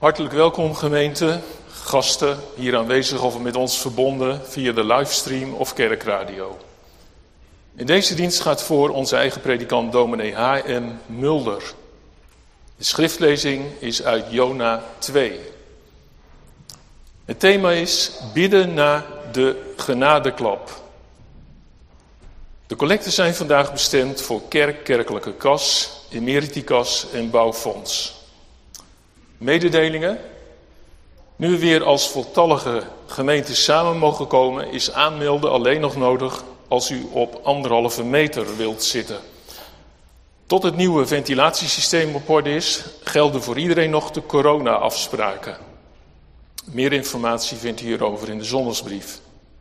Hartelijk welkom gemeente, gasten hier aanwezig of met ons verbonden via de livestream of kerkradio. In deze dienst gaat voor onze eigen predikant dominee H.M. Mulder. De schriftlezing is uit Jona 2. Het thema is bidden na de genadeklap. De collecten zijn vandaag bestemd voor kerk, kerkelijke kas, emeritikas en bouwfonds. Mededelingen. Nu we weer als voltallige gemeente samen mogen komen, is aanmelden alleen nog nodig als u op 1,5 meter wilt zitten. Tot het nieuwe ventilatiesysteem op orde is, gelden voor iedereen nog de corona-afspraken. Meer informatie vindt u hierover in de zondagsbrief.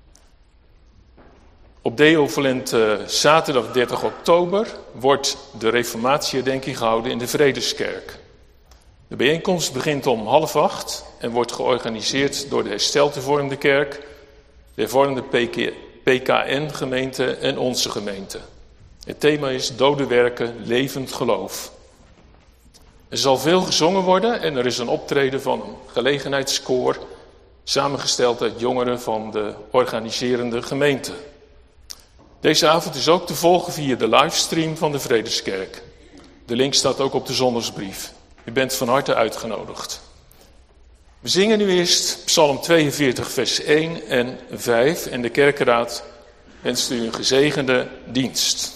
Op Deo Volent zaterdag 30 oktober wordt de reformatieherdenking gehouden in de Vredeskerk. De bijeenkomst begint om 7:30 en wordt georganiseerd door de Hersteld Hervormde Kerk, de Hervormde PKN-gemeente en onze gemeente. Het thema is dode werken, levend geloof. Er zal veel gezongen worden en er is een optreden van een gelegenheidskoor, samengesteld uit jongeren van de organiserende gemeente. Deze avond is ook te volgen via de livestream van de Vredeskerk. De link staat ook op de zondagsbrief. U bent van harte uitgenodigd. We zingen nu eerst Psalm 42 vers 1 en 5 en de kerkenraad wenst u een gezegende dienst.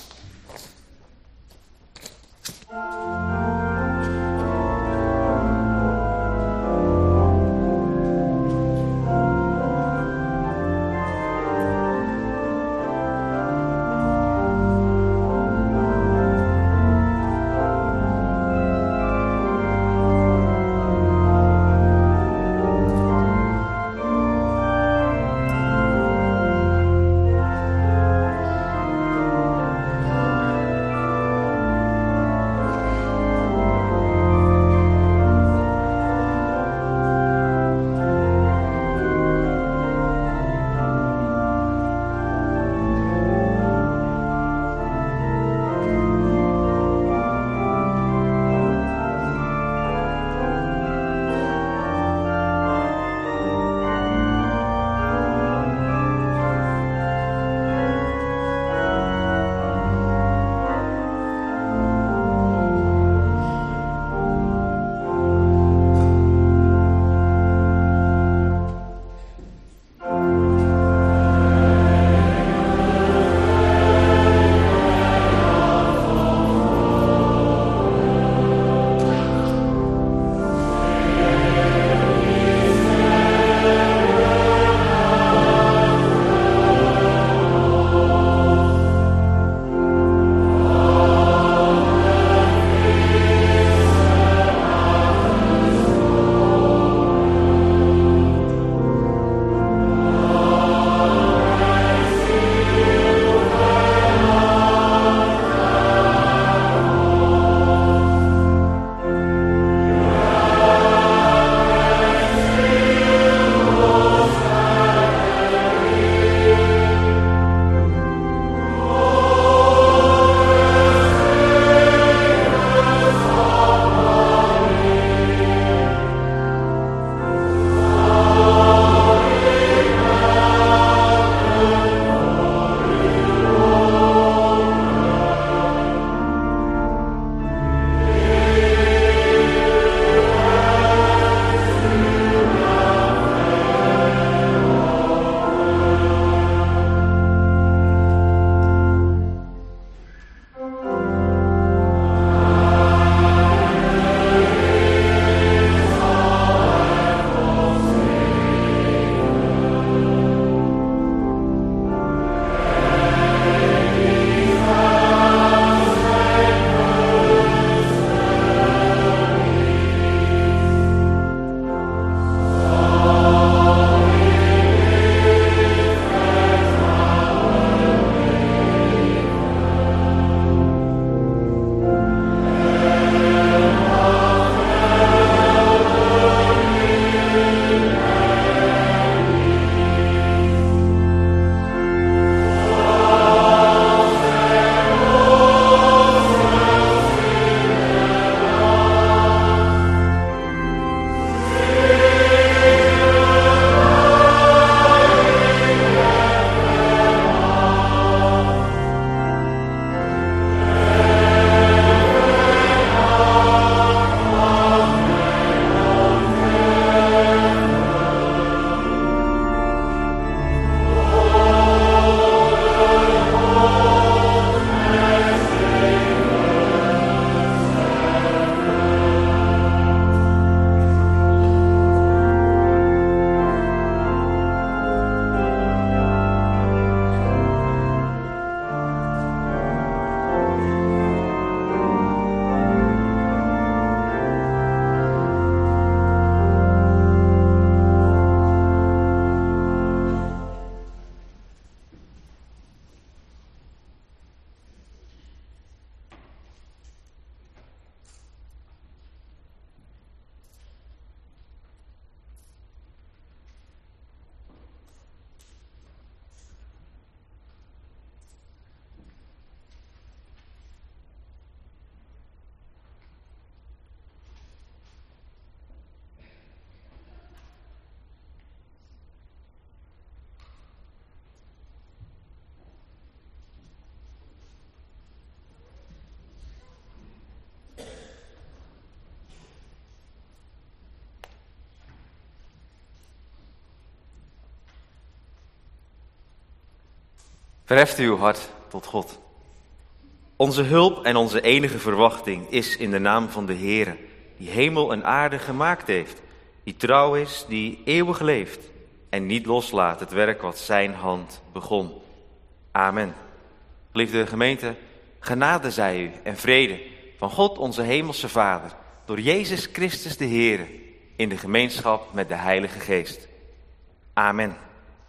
Verheft uw hart tot God. Onze hulp en onze enige verwachting is in de naam van de Heere, die hemel en aarde gemaakt heeft, die trouw is, die eeuwig leeft en niet loslaat het werk wat zijn hand begon. Amen. Geliefde gemeente, genade zij u en vrede van God onze hemelse Vader, door Jezus Christus de Heere, in de gemeenschap met de Heilige Geest. Amen.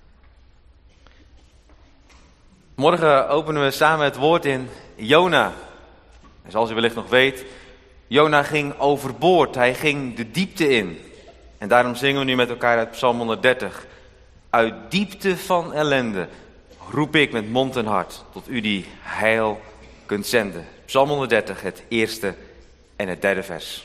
Morgen openen we samen het woord in Jona. En zoals u wellicht nog weet, Jona ging overboord, hij ging de diepte in. En daarom zingen we nu met elkaar uit Psalm 130. Uit diepte van ellende roep ik met mond en hart tot u die heil kunt zenden. Psalm 130, het eerste en het derde vers.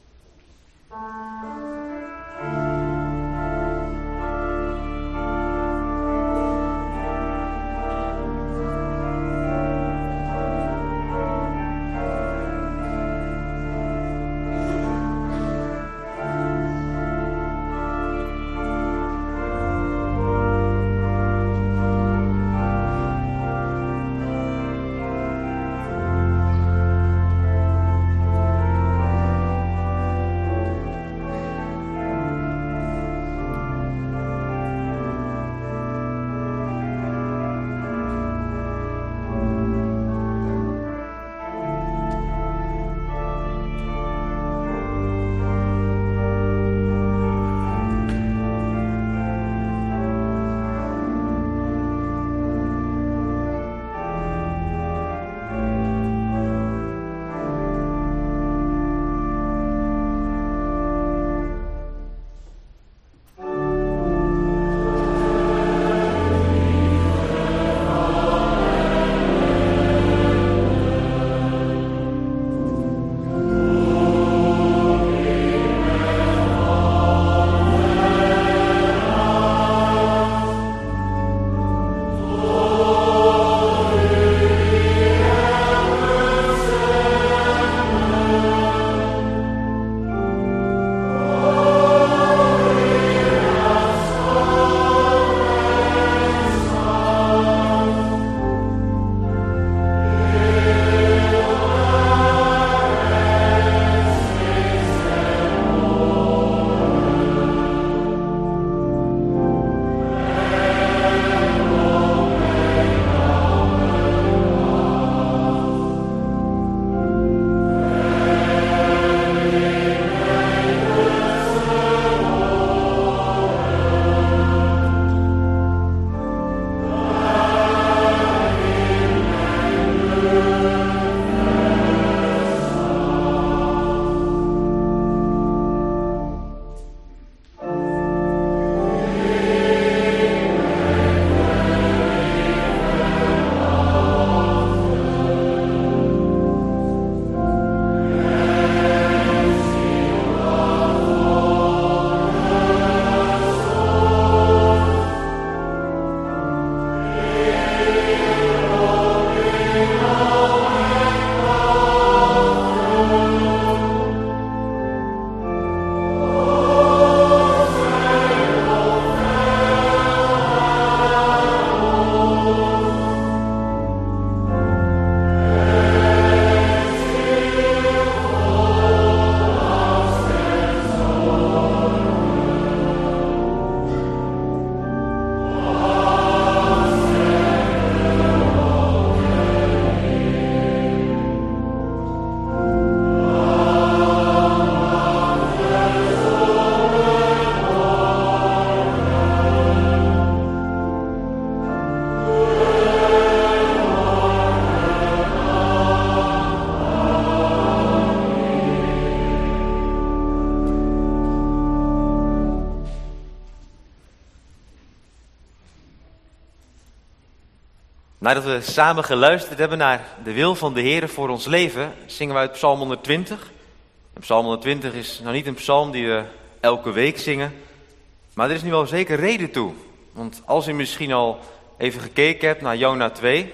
Nadat we samen geluisterd hebben naar de wil van de Heer voor ons leven, zingen we uit Psalm 120. En Psalm 120 is nou niet een psalm die we elke week zingen, maar er is nu wel zeker reden toe. Want als u misschien al even gekeken hebt naar Jona 2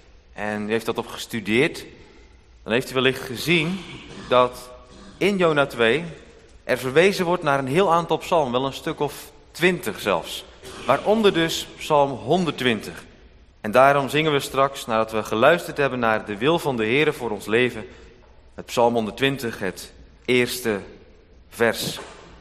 en u heeft dat op gestudeerd, dan heeft u wellicht gezien dat in Jona 2 er verwezen wordt naar een heel aantal psalmen, wel een stuk of 20 zelfs. Waaronder dus Psalm 120. En daarom zingen we straks, nadat we geluisterd hebben naar de wil van de Heere voor ons leven, het Psalm 120, het eerste vers.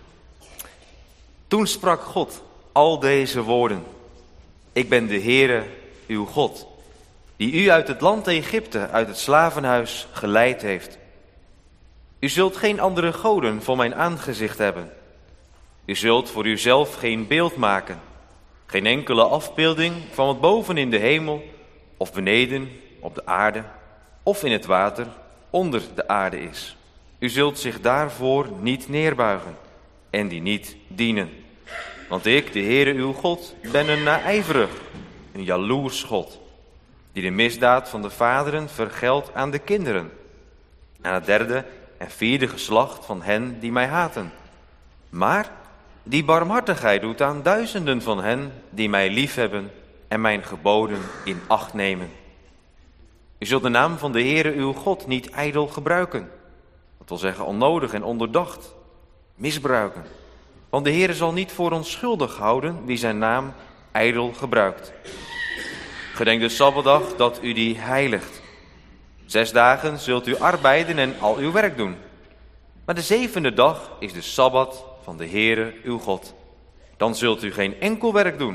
Toen sprak God al deze woorden. Ik ben de Heere, uw God, die u uit het land Egypte, uit het slavenhuis, geleid heeft. U zult geen andere goden voor mijn aangezicht hebben. U zult voor uzelf geen beeld maken, geen enkele afbeelding van wat boven in de hemel, of beneden op de aarde, of in het water onder de aarde is. U zult zich daarvoor niet neerbuigen en die niet dienen. Want ik, de Heere uw God, ben een naijverig, een jaloers God, die de misdaad van de vaderen vergeldt aan de kinderen, aan het derde en vierde geslacht van hen die mij haten. Maar die barmhartigheid doet aan duizenden van hen die mij liefhebben en mijn geboden in acht nemen. U zult de naam van de Heere uw God niet ijdel gebruiken. Dat wil zeggen onnodig en ondoordacht. Misbruiken. Want de Heere zal niet voor onschuldig houden wie zijn naam ijdel gebruikt. Gedenk de Sabbatdag dat u die heiligt. 6 dagen zult u arbeiden en al uw werk doen. Maar de 7e dag is de Sabbat van de Heere uw God. Dan zult u geen enkel werk doen.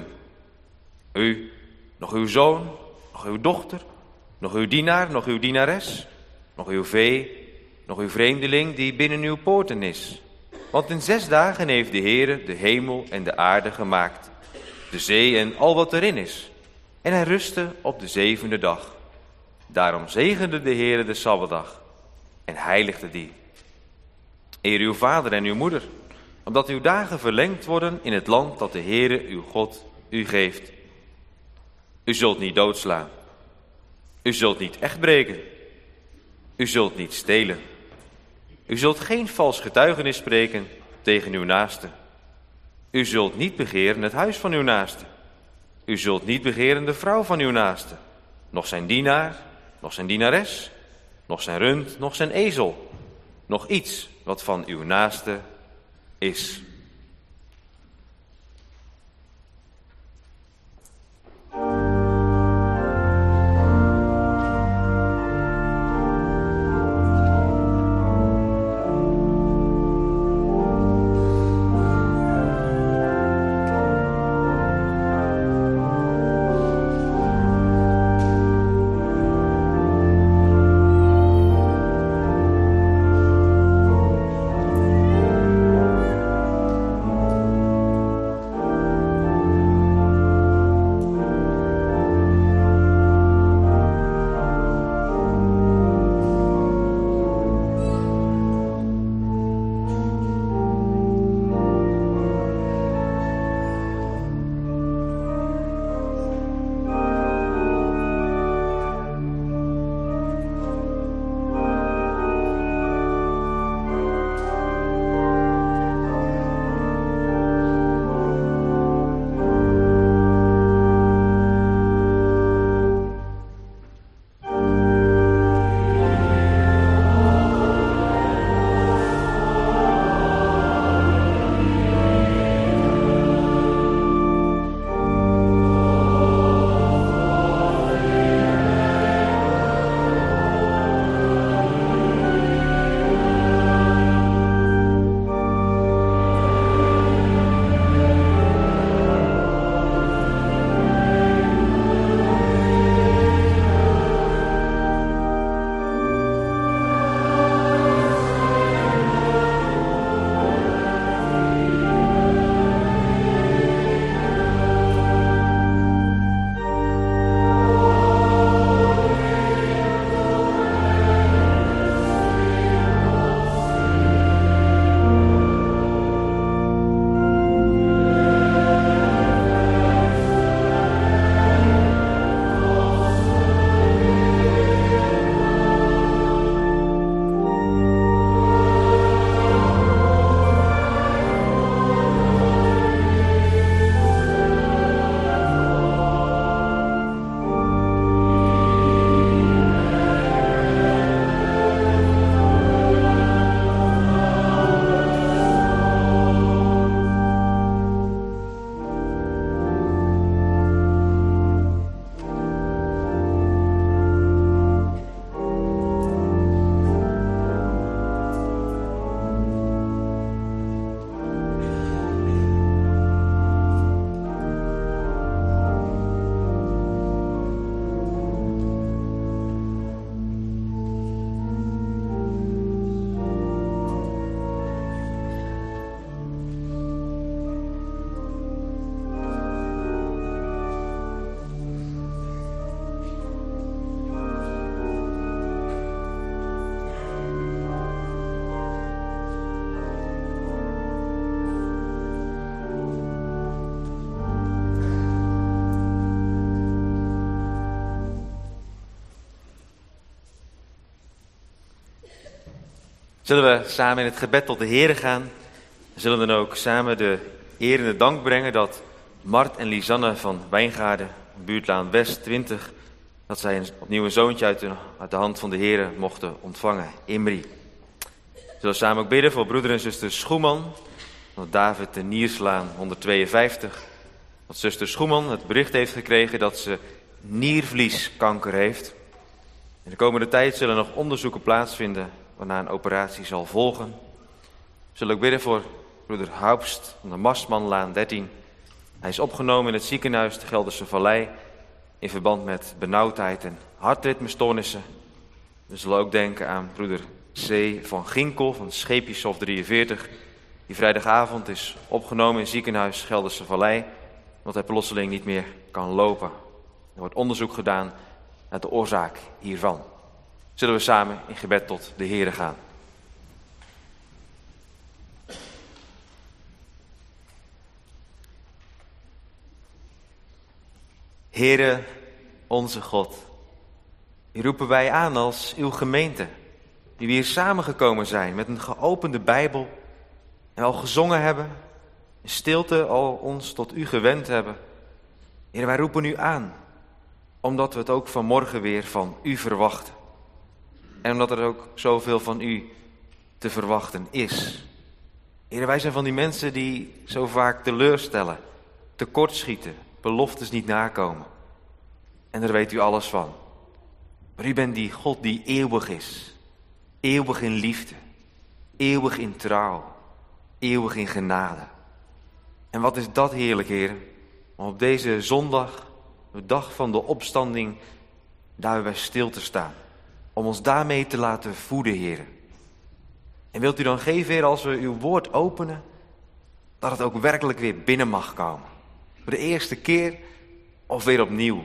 U, nog uw zoon, nog uw dochter, nog uw dienaar, nog uw dienares, nog uw vee, nog uw vreemdeling die binnen uw poorten is. Want in 6 dagen heeft de Heere de hemel en de aarde gemaakt, de zee en al wat erin is. En hij rustte op de 7e dag. Daarom zegende de Heere de Sabbatdag en heiligde die. Eer uw vader en uw moeder, omdat uw dagen verlengd worden in het land dat de Heere uw God u geeft. U zult niet doodslaan. U zult niet echtbreken. U zult niet stelen. U zult geen vals getuigenis spreken tegen uw naaste. U zult niet begeren het huis van uw naaste. U zult niet begeren de vrouw van uw naaste, noch zijn dienaar, noch zijn dienares, noch zijn rund, noch zijn ezel, noch iets wat van uw naaste is. Zullen we samen in het gebed tot de Heere gaan? We zullen dan ook samen de eer en de dank brengen dat Mart en Lisanne van Wijngaarden, buurtlaan West 20, dat zij opnieuw een zoontje uit de hand van de Heere mochten ontvangen, Imri. We zullen samen ook bidden voor broeder en zuster Schoeman, van David de Nierslaan 152. Dat zuster Schoeman het bericht heeft gekregen dat ze niervlieskanker heeft. In de komende tijd zullen nog onderzoeken plaatsvinden waarna een operatie zal volgen. We zullen ook bidden voor broeder Haupst van de Marsmanlaan 13. Hij is opgenomen in het ziekenhuis de Gelderse Vallei in verband met benauwdheid en hartritmestoornissen. We zullen ook denken aan broeder C. van Ginkel van Scheepjeshof 43, die vrijdagavond is opgenomen in het ziekenhuis Gelderse Vallei, omdat hij plotseling niet meer kan lopen. Er wordt onderzoek gedaan naar de oorzaak hiervan. Zullen we samen in gebed tot de Heere gaan. Heere, onze God, u roepen wij aan als uw gemeente, die we hier samengekomen zijn met een geopende Bijbel en al gezongen hebben, in stilte al ons tot u gewend hebben. Heere, wij roepen u aan, omdat we het ook vanmorgen weer van u verwachten. En omdat er ook zoveel van u te verwachten is. Heere, wij zijn van die mensen die zo vaak teleurstellen, tekortschieten, beloftes niet nakomen. En daar weet u alles van. Maar u bent die God die eeuwig is. Eeuwig in liefde. Eeuwig in trouw. Eeuwig in genade. En wat is dat heerlijk, Heer, om op deze zondag, de dag van de opstanding, daar bij stil te staan. Om ons daarmee te laten voeden, Heer. En wilt u dan geven, Heer, als we uw woord openen, dat het ook werkelijk weer binnen mag komen. Voor de eerste keer of weer opnieuw.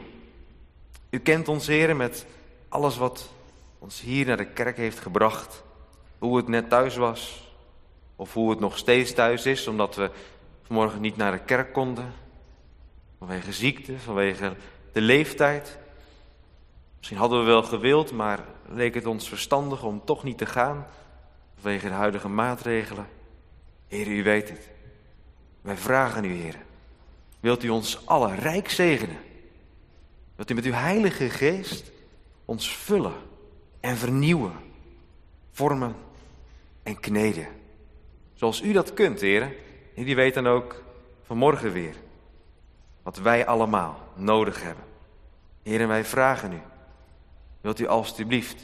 U kent ons, Heer, met alles wat ons hier naar de kerk heeft gebracht. Hoe het net thuis was. Of hoe het nog steeds thuis is, omdat we vanmorgen niet naar de kerk konden. Vanwege ziekte, vanwege de leeftijd. Misschien hadden we wel gewild, maar leek het ons verstandig om toch niet te gaan. Vanwege de huidige maatregelen. Heer, u weet het. Wij vragen u, Heer. Wilt u ons allen rijk zegenen? Wilt u met uw heilige geest ons vullen en vernieuwen, vormen en kneden? Zoals u dat kunt, Heer. En die weet dan ook vanmorgen weer wat wij allemaal nodig hebben. Heer, en wij vragen u, wilt u alstublieft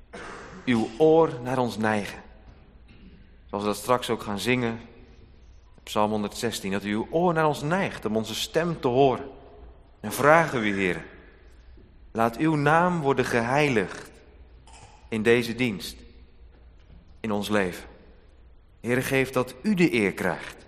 uw oor naar ons neigen? Zoals we dat straks ook gaan zingen, Psalm 116, dat u uw oor naar ons neigt om onze stem te horen. En vragen we u, Heer, laat uw naam worden geheiligd in deze dienst, in ons leven. Heer, geef dat u de eer krijgt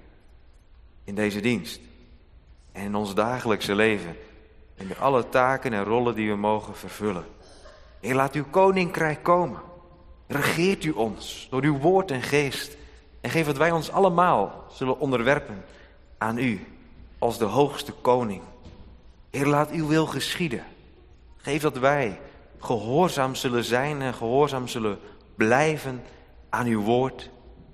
in deze dienst en in ons dagelijkse leven. En in alle taken en rollen die we mogen vervullen. Heer, laat uw koninkrijk komen. Regeert u ons door uw woord en geest. En geef dat wij ons allemaal zullen onderwerpen aan u als de hoogste koning. Heer, laat uw wil geschieden. Geef dat wij gehoorzaam zullen zijn en gehoorzaam zullen blijven aan uw woord.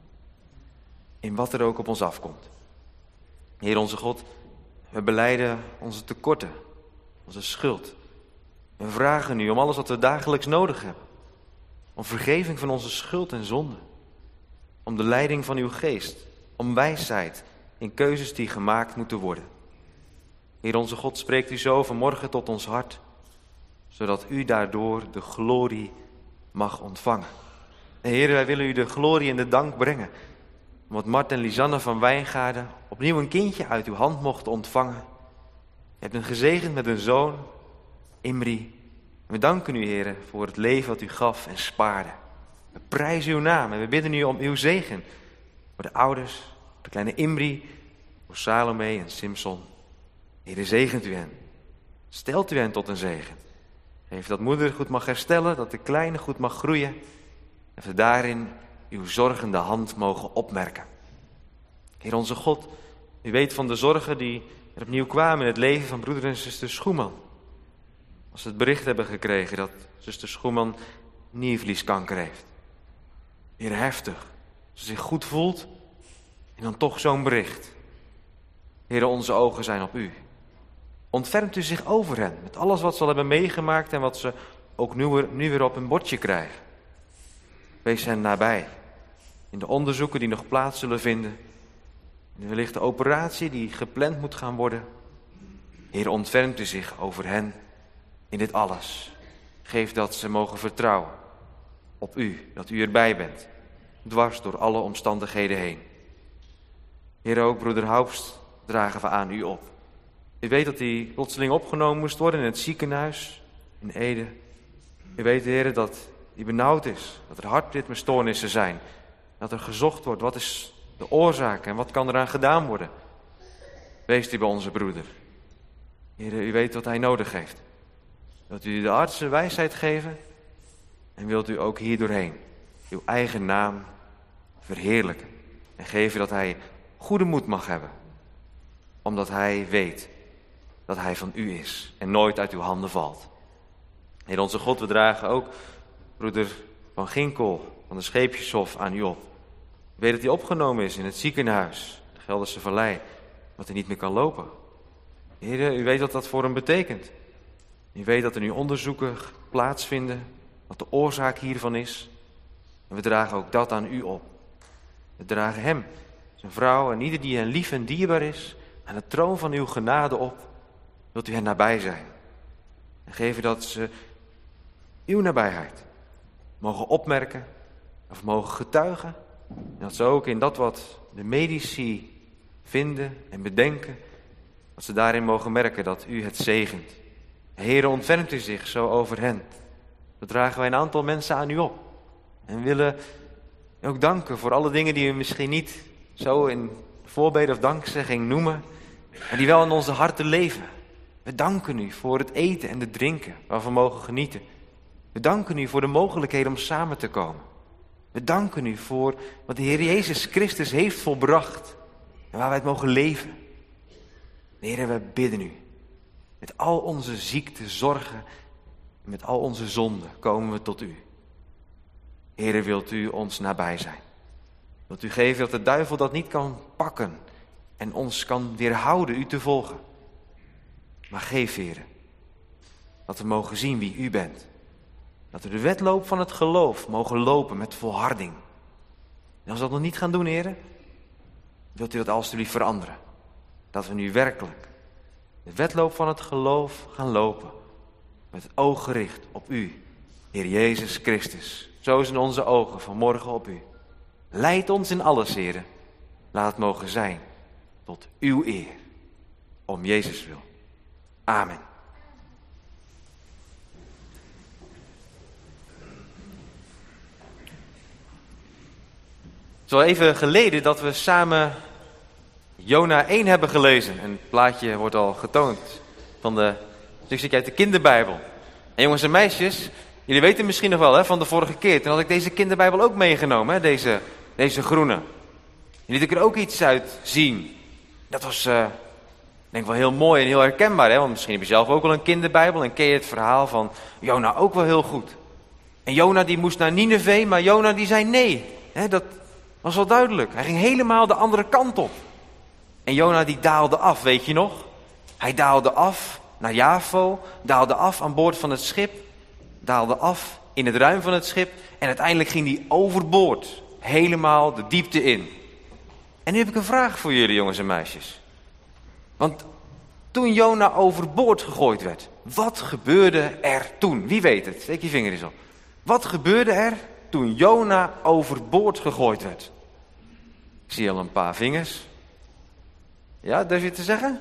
In wat er ook op ons afkomt. Heer onze God, we belijden onze tekorten, onze schuld. We vragen u om alles wat we dagelijks nodig hebben. Om vergeving van onze schuld en zonde. Om de leiding van uw geest. Om wijsheid in keuzes die gemaakt moeten worden. Heer onze God, spreekt u zo vanmorgen tot ons hart. Zodat u daardoor de glorie mag ontvangen. En Heer, wij willen u de glorie en de dank brengen. Omdat Mart en Lisanne van Wijngaarden opnieuw een kindje uit uw hand mochten ontvangen. Je hebt hen gezegend met een zoon, Imri. We danken u, Heer, voor het leven dat u gaf en spaarde. We prijzen uw naam en we bidden u om uw zegen. Voor de ouders, de kleine Imri, voor Salome en Simson. Heer, zegent u hen. Stelt u hen tot een zegen. Geef dat moeder goed mag herstellen, dat de kleine goed mag groeien. En we daarin uw zorgende hand mogen opmerken. Heer onze God, u weet van de zorgen die er opnieuw kwamen in het leven van broeder en zuster Schoeman. Als we het bericht hebben gekregen dat zuster Schoeman niervlieskanker heeft. Heer, heftig. Ze zich goed voelt en dan toch zo'n bericht. Heer, onze ogen zijn op u. Ontfermt u zich over hen met alles wat ze al hebben meegemaakt en wat ze ook nu weer op hun bordje krijgen. Wees hen nabij. In de onderzoeken die nog plaats zullen vinden. In wellicht de operatie die gepland moet gaan worden. Heer, ontfermt u zich over hen in dit alles. Geef dat ze mogen vertrouwen op u, dat u erbij bent. Dwars door alle omstandigheden heen. Heer, ook broeder Haupst dragen we aan u op. U weet dat hij plotseling opgenomen moest worden in het ziekenhuis in Ede. U weet, Heer, dat hij benauwd is, dat er hartritmestoornissen zijn. Dat er gezocht wordt, wat is de oorzaak en wat kan eraan gedaan worden. Wees u bij onze broeder. Heer, u weet wat hij nodig heeft. Wilt u de artsen wijsheid geven en wilt u ook hier doorheen uw eigen naam verheerlijken. En geven dat hij goede moed mag hebben. Omdat hij weet dat hij van u is en nooit uit uw handen valt. Heer onze God, we dragen ook broeder Van Ginkel van de Scheepjeshof aan u op. U weet dat hij opgenomen is in het ziekenhuis, de Gelderse Vallei, dat hij niet meer kan lopen. Heer, u weet wat dat voor hem betekent. U weet dat er nu onderzoeken plaatsvinden, wat de oorzaak hiervan is. En we dragen ook dat aan u op. We dragen hem, zijn vrouw en ieder die hen lief en dierbaar is, aan de troon van uw genade op. Wilt u hen nabij zijn. En geven dat ze uw nabijheid mogen opmerken of mogen getuigen. En dat ze ook in dat wat de medici vinden en bedenken, dat ze daarin mogen merken dat u het zegent. Heere, ontfermt u zich zo over hen. Dan dragen wij een aantal mensen aan u op. En willen ook danken voor alle dingen die u misschien niet zo in voorbeden of dankzegging noemen, maar die wel in onze harten leven. We danken u voor het eten en het drinken waarvan we mogen genieten. We danken u voor de mogelijkheden om samen te komen. We danken u voor wat de Heer Jezus Christus heeft volbracht en waar wij het mogen leven. Heer, we bidden u. Met al onze ziekte, zorgen en met al onze zonden komen we tot u. Heer, wilt u ons nabij zijn. Wilt u geven dat de duivel dat niet kan pakken en ons kan weerhouden u te volgen. Maar geef, Heer, dat we mogen zien wie u bent. Dat we de wedloop van het geloof mogen lopen met volharding. En als we dat nog niet gaan doen, Heer, wilt u dat alstublieft veranderen. Dat we nu werkelijk de wedloop van het geloof gaan lopen. Met het oog gericht op u, Heer Jezus Christus. Zo zijn onze ogen vanmorgen op u. Leid ons in alles, Heer. Laat het mogen zijn tot uw eer. Om Jezus wil. Amen. Het is al even geleden dat we samen Jona 1 hebben gelezen. En het plaatje wordt al getoond van de stukje uit de kinderbijbel. En jongens en meisjes, jullie weten misschien nog wel van de vorige keer. Toen had ik deze kinderbijbel ook meegenomen, deze groene. Je liet ik er ook iets uit zien. Dat was, denk ik wel heel mooi en heel herkenbaar. Hè? Want misschien heb je zelf ook wel een kinderbijbel en ken je het verhaal van Jona ook wel heel goed. En Jona die moest naar Nineve, maar Jona die zei nee. Dat was wel duidelijk. Hij ging helemaal de andere kant op. En Jona die daalde af, weet je nog? Hij daalde af naar Javo, daalde af aan boord van het schip, daalde af in het ruim van het schip en uiteindelijk ging hij overboord, helemaal de diepte in. En nu heb ik een vraag voor jullie, jongens en meisjes. Want toen Jona overboord gegooid werd, wat gebeurde er toen? Wie weet het? Steek je vinger eens op. Wat gebeurde er toen Jona overboord gegooid werd? Ik zie al een paar vingers. Ja, durf je het te zeggen?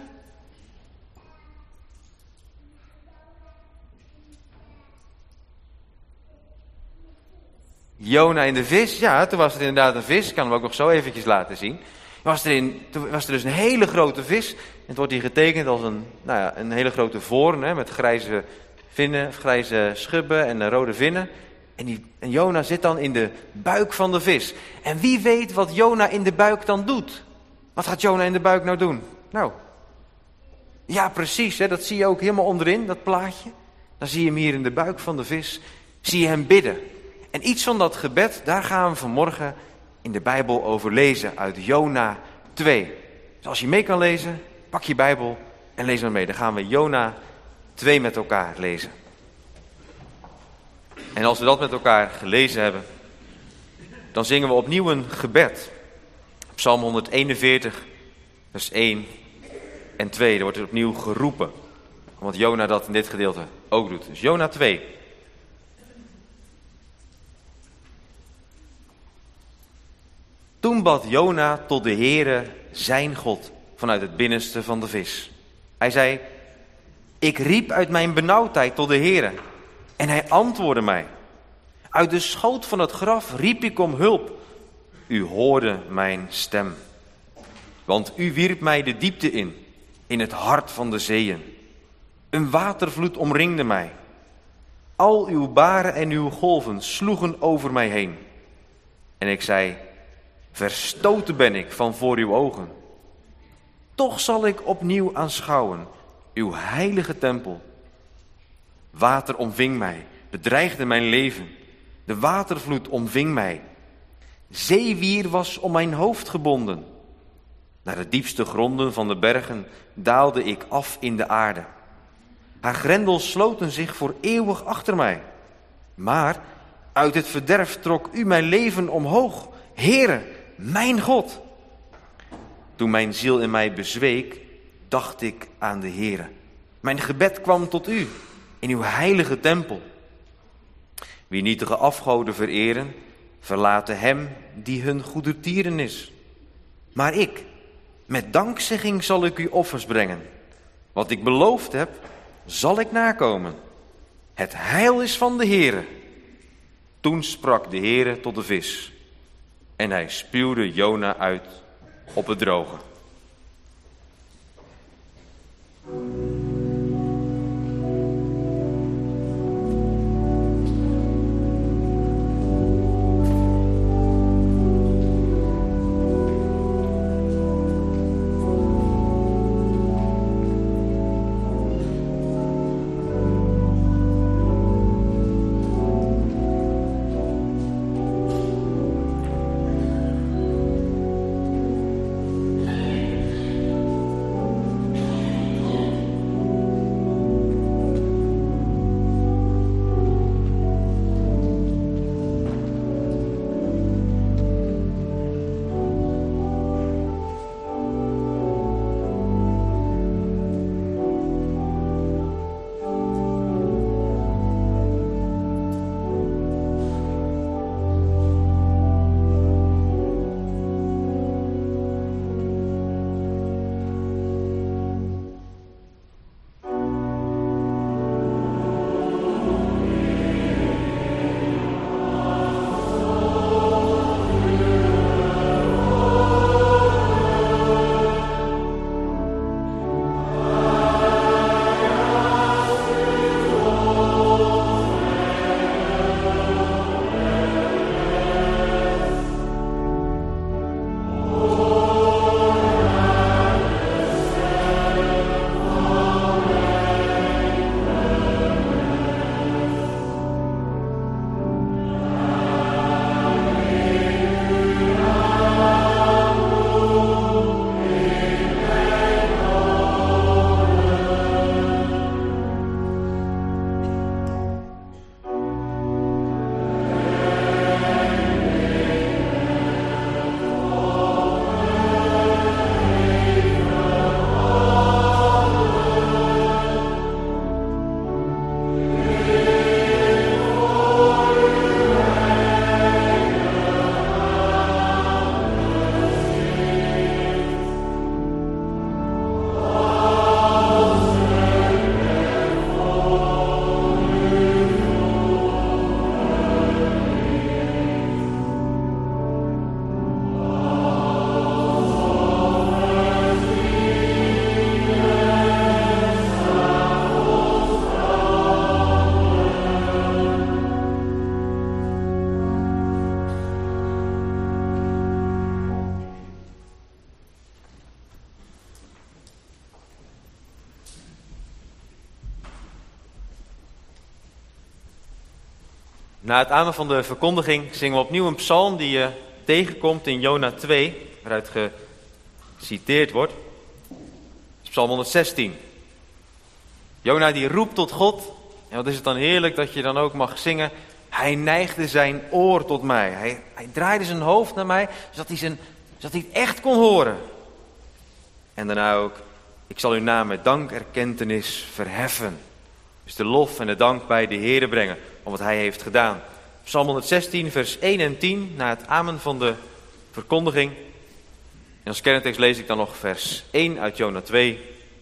Jona in de vis, ja, toen was het inderdaad een vis. Ik kan hem ook nog zo eventjes laten zien. Toen was er dus een hele grote vis. En het wordt hier getekend als een hele grote voorn, met grijze vinnen, grijze schubben en rode vinnen. En Jona zit dan in de buik van de vis. En wie weet wat Jona in de buik dan doet? Wat gaat Jona in de buik nou doen? Nou, ja precies, dat zie je ook helemaal onderin, dat plaatje. Dan zie je hem hier in de buik van de vis, zie je hem bidden. En iets van dat gebed, daar gaan we vanmorgen in de Bijbel over lezen uit Jona 2. Dus als je mee kan lezen, pak je Bijbel en lees maar mee. Dan gaan we Jona 2 met elkaar lezen. En als we dat met elkaar gelezen hebben, dan zingen we opnieuw een gebed. Psalm 141, vers 1 en 2. Er wordt er opnieuw geroepen. Omdat Jona dat in dit gedeelte ook doet. Dus Jona 2. Toen bad Jona tot de Heere zijn God vanuit het binnenste van de vis. Hij zei, ik riep uit mijn benauwdheid tot de Heere en hij antwoordde mij. Uit de schoot van het graf riep ik om hulp. U hoorde mijn stem. Want u wierp mij de diepte in het hart van de zeeën. Een watervloed omringde mij. Al uw baren en uw golven sloegen over mij heen. En ik zei, verstoten ben ik van voor uw ogen. Toch zal ik opnieuw aanschouwen uw heilige tempel. Water omving mij, bedreigde mijn leven. De watervloed omving mij. Zeewier was om mijn hoofd gebonden. Naar de diepste gronden van de bergen daalde ik af in de aarde. Haar grendels sloten zich voor eeuwig achter mij. Maar uit het verderf trok u mijn leven omhoog. Heere, mijn God. Toen mijn ziel in mij bezweek, dacht ik aan de Heere. Mijn gebed kwam tot u in uw heilige tempel. Wie nietige afgoden vereren, verlaten hem die hun goedertieren is. Maar ik, met dankzegging zal ik u offers brengen. Wat ik beloofd heb, zal ik nakomen. Het heil is van de Heere. Toen sprak de Heere tot de vis. En hij spuwde Jona uit op het droge. Na het amen van de verkondiging zingen we opnieuw een psalm die je tegenkomt in Jona 2, waaruit geciteerd wordt. Psalm 116. Jona die roept tot God. En wat is het dan heerlijk dat je dan ook mag zingen. Hij neigde zijn oor tot mij. Hij draaide zijn hoofd naar mij, zodat hij het echt kon horen. En daarna ook, ik zal uw naam met dankerkentenis verheffen. Dus de lof en de dank bij de Heere brengen, om wat hij heeft gedaan. Psalm 116, vers 1 en 10, na het amen van de verkondiging. En als kerntekst lees ik dan nog vers 1 uit Jona 2.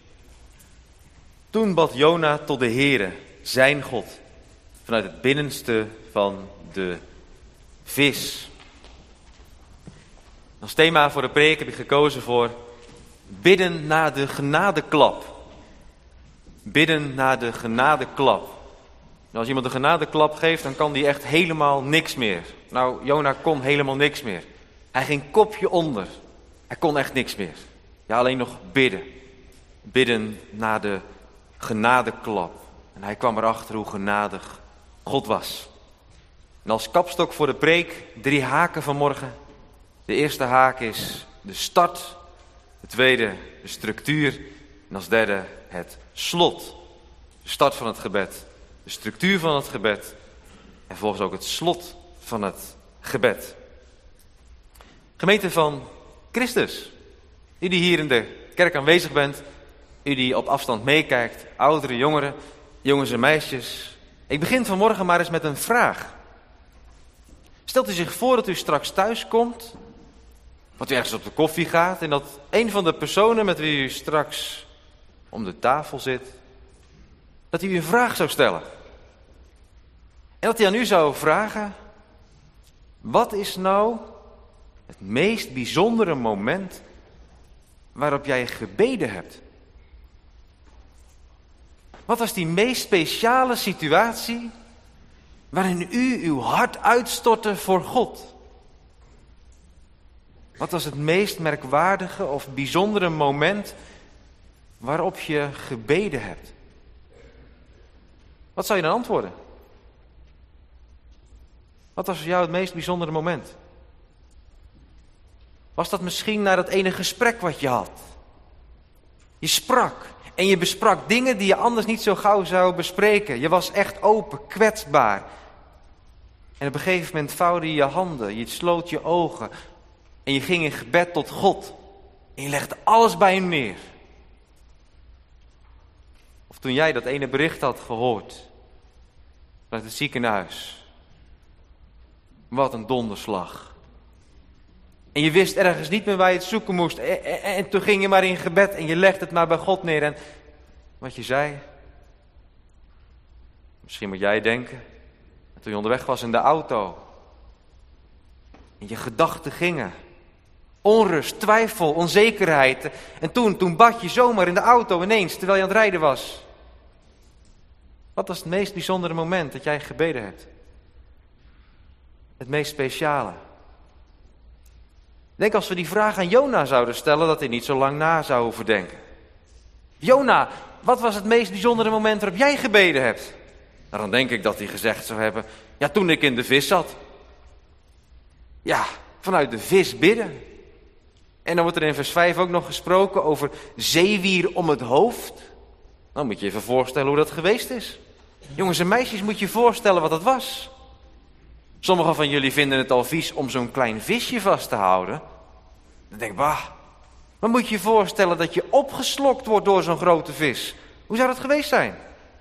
Toen bad Jona tot de Heere, zijn God, vanuit het binnenste van de vis. Als thema voor de preek heb ik gekozen voor bidden na de genadeklap. Bidden na de genadeklap. En als iemand een genadeklap geeft, dan kan die echt helemaal niks meer. Nou, Jona kon helemaal niks meer. Hij ging kopje onder. Hij kon echt niks meer. Ja, alleen nog bidden. Bidden na de genadeklap. En hij kwam erachter hoe genadig God was. En als kapstok voor de preek 3 haken vanmorgen. De eerste haak is de start. De tweede de structuur. En als derde het slot. De start van het gebed. De structuur van het gebed. En volgens ook het slot van het gebed. Gemeente van Christus. U die hier in de kerk aanwezig bent. U die op afstand meekijkt. Ouderen, jongeren, jongens en meisjes. Ik begin vanmorgen maar eens met een vraag. Stelt u zich voor dat u straks thuis komt. Dat u ergens op de koffie gaat. En dat een van de personen met wie u straks om de tafel zit. Dat hij u een vraag zou stellen. En dat hij aan u zou vragen. Wat is nou het meest bijzondere moment waarop jij gebeden hebt? Wat was die meest speciale situatie waarin u uw hart uitstortte voor God? Wat was het meest merkwaardige of bijzondere moment waarop je gebeden hebt? Wat zou je dan antwoorden? Wat was voor jou het meest bijzondere moment? Was dat misschien na dat ene gesprek wat je had? Je sprak en je besprak dingen die je anders niet zo gauw zou bespreken. Je was echt open, kwetsbaar. En op een gegeven moment vouwde je je handen, je sloot je ogen en je ging in gebed tot God. En je legde alles bij hem neer. Of toen jij dat ene bericht had gehoord uit het ziekenhuis. Wat een donderslag. En je wist ergens niet meer waar je het zoeken moest. En toen ging je maar in gebed en je legde het maar bij God neer. En wat je zei. Misschien moet jij denken. Toen je onderweg was in de auto. En je gedachten gingen. Onrust, twijfel, onzekerheid. En toen bad je zomaar in de auto ineens terwijl je aan het rijden was. Wat was het meest bijzondere moment dat jij gebeden hebt? Het meest speciale. Denk als we die vraag aan Jona zouden stellen, dat hij niet zo lang na zou hoeven denken. Jona, wat was het meest bijzondere moment waarop jij gebeden hebt? Nou, dan denk ik dat hij gezegd zou hebben, ja, toen ik in de vis zat. Ja, vanuit de vis bidden. En dan wordt er in vers 5 ook nog gesproken over zeewier om het hoofd. Nou moet je even voorstellen hoe dat geweest is. Jongens en meisjes, moet je je voorstellen wat dat was. Sommigen van jullie vinden het al vies om zo'n klein visje vast te houden. Dan denk ik, bah, maar moet je je voorstellen dat je opgeslokt wordt door zo'n grote vis. Hoe zou dat geweest zijn?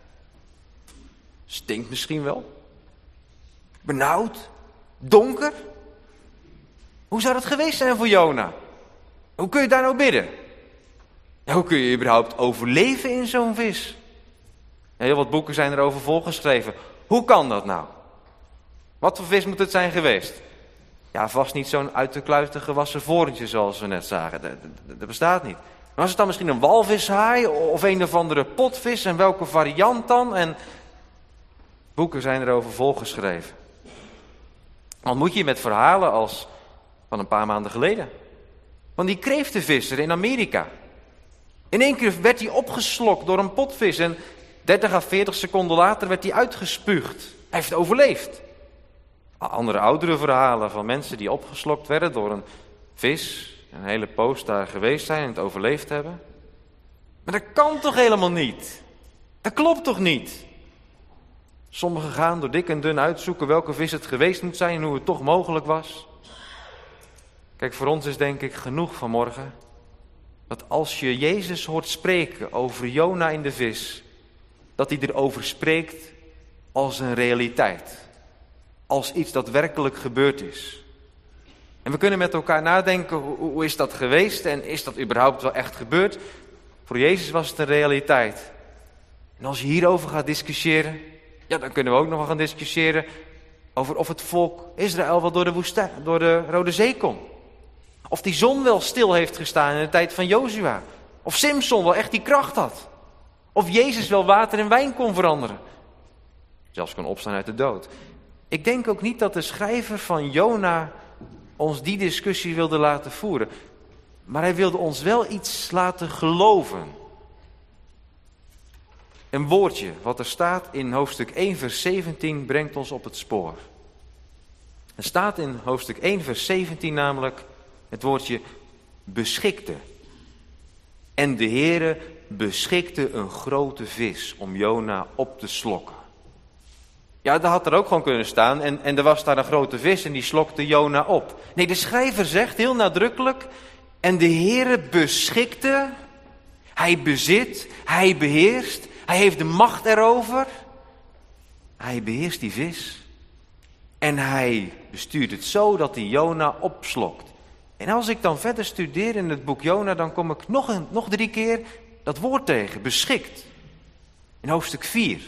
Stinkt misschien wel. Benauwd. Donker. Hoe zou dat geweest zijn voor Jona? Hoe kun je daar nou bidden? Ja, hoe kun je überhaupt overleven in zo'n vis? Ja, heel wat boeken zijn erover volgeschreven. Hoe kan dat nou? Wat voor vis moet het zijn geweest? Ja, vast niet zo'n uit de kluiten gewassen vorentje zoals we net zagen. Dat bestaat niet. Maar was het dan misschien een walvishaai of een of andere potvis? En welke variant dan? En boeken zijn erover volgeschreven. Want moet je met verhalen als van een paar maanden geleden. Van die kreeftenvisser in Amerika. In één keer werd hij opgeslokt door een potvis. En 30 à 40 seconden later werd hij uitgespuugd. Hij heeft overleefd. Andere oudere verhalen van mensen die opgeslokt werden door een vis, een hele poos daar geweest zijn en het overleefd hebben. Maar dat kan toch helemaal niet? Dat klopt toch niet? Sommigen gaan door dik en dun uitzoeken welke vis het geweest moet zijn en hoe het toch mogelijk was. Kijk, voor ons is denk ik genoeg vanmorgen dat als je Jezus hoort spreken over Jona in de vis, dat hij erover spreekt als een realiteit. Als iets dat werkelijk gebeurd is. En we kunnen met elkaar nadenken, hoe is dat geweest en is dat überhaupt wel echt gebeurd? Voor Jezus was het een realiteit. En als je hierover gaat discussiëren, ja, dan kunnen we ook nog wel gaan discussiëren over of het volk Israël wel door de Rode Zee kon. Of die zon wel stil heeft gestaan in de tijd van Jozua. Of Simson wel echt die kracht had. Of Jezus wel water in wijn kon veranderen. Zelfs kon opstaan uit de dood. Ik denk ook niet dat de schrijver van Jona ons die discussie wilde laten voeren. Maar hij wilde ons wel iets laten geloven. Een woordje wat er staat in hoofdstuk 1 vers 17 brengt ons op het spoor. Er staat in hoofdstuk 1 vers 17 namelijk het woordje beschikte. En de Heere beschikte een grote vis om Jona op te slokken. Ja, dat had er ook gewoon kunnen staan en er was daar een grote vis en die slokte Jona op. Nee, de schrijver zegt heel nadrukkelijk, en de Heere beschikte, hij bezit, hij beheerst, hij heeft de macht erover. Hij beheerst die vis en hij bestuurt het zo dat hij Jona opslokt. En als ik dan verder studeer in het boek Jona, dan kom ik nog 3 keer dat woord tegen, beschikt. In hoofdstuk 4.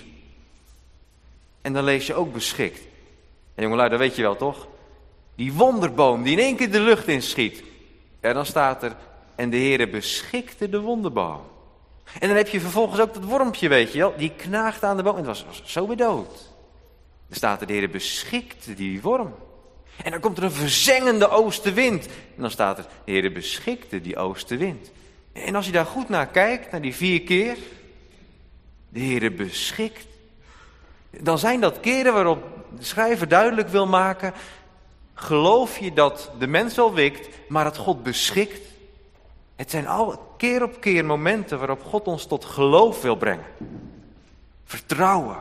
En dan lees je ook beschikt. En jongelui, dat weet je wel toch? Die wonderboom die in één keer de lucht inschiet. En dan staat er, en de Heere beschikte de wonderboom. En dan heb je vervolgens ook dat wormpje, weet je wel, die knaagde aan de boom. En het was zo weer dood. Dan staat er, de Heere beschikte die worm. En dan komt er een verzengende oostenwind. En dan staat er, de Heere beschikte die oostenwind. En als je daar goed naar kijkt, naar die 4 keer, de Heere beschikt. Dan zijn dat keren waarop de schrijver duidelijk wil maken, geloof je dat de mens wel wikt, maar dat God beschikt? Het zijn al keer op keer momenten waarop God ons tot geloof wil brengen. Vertrouwen.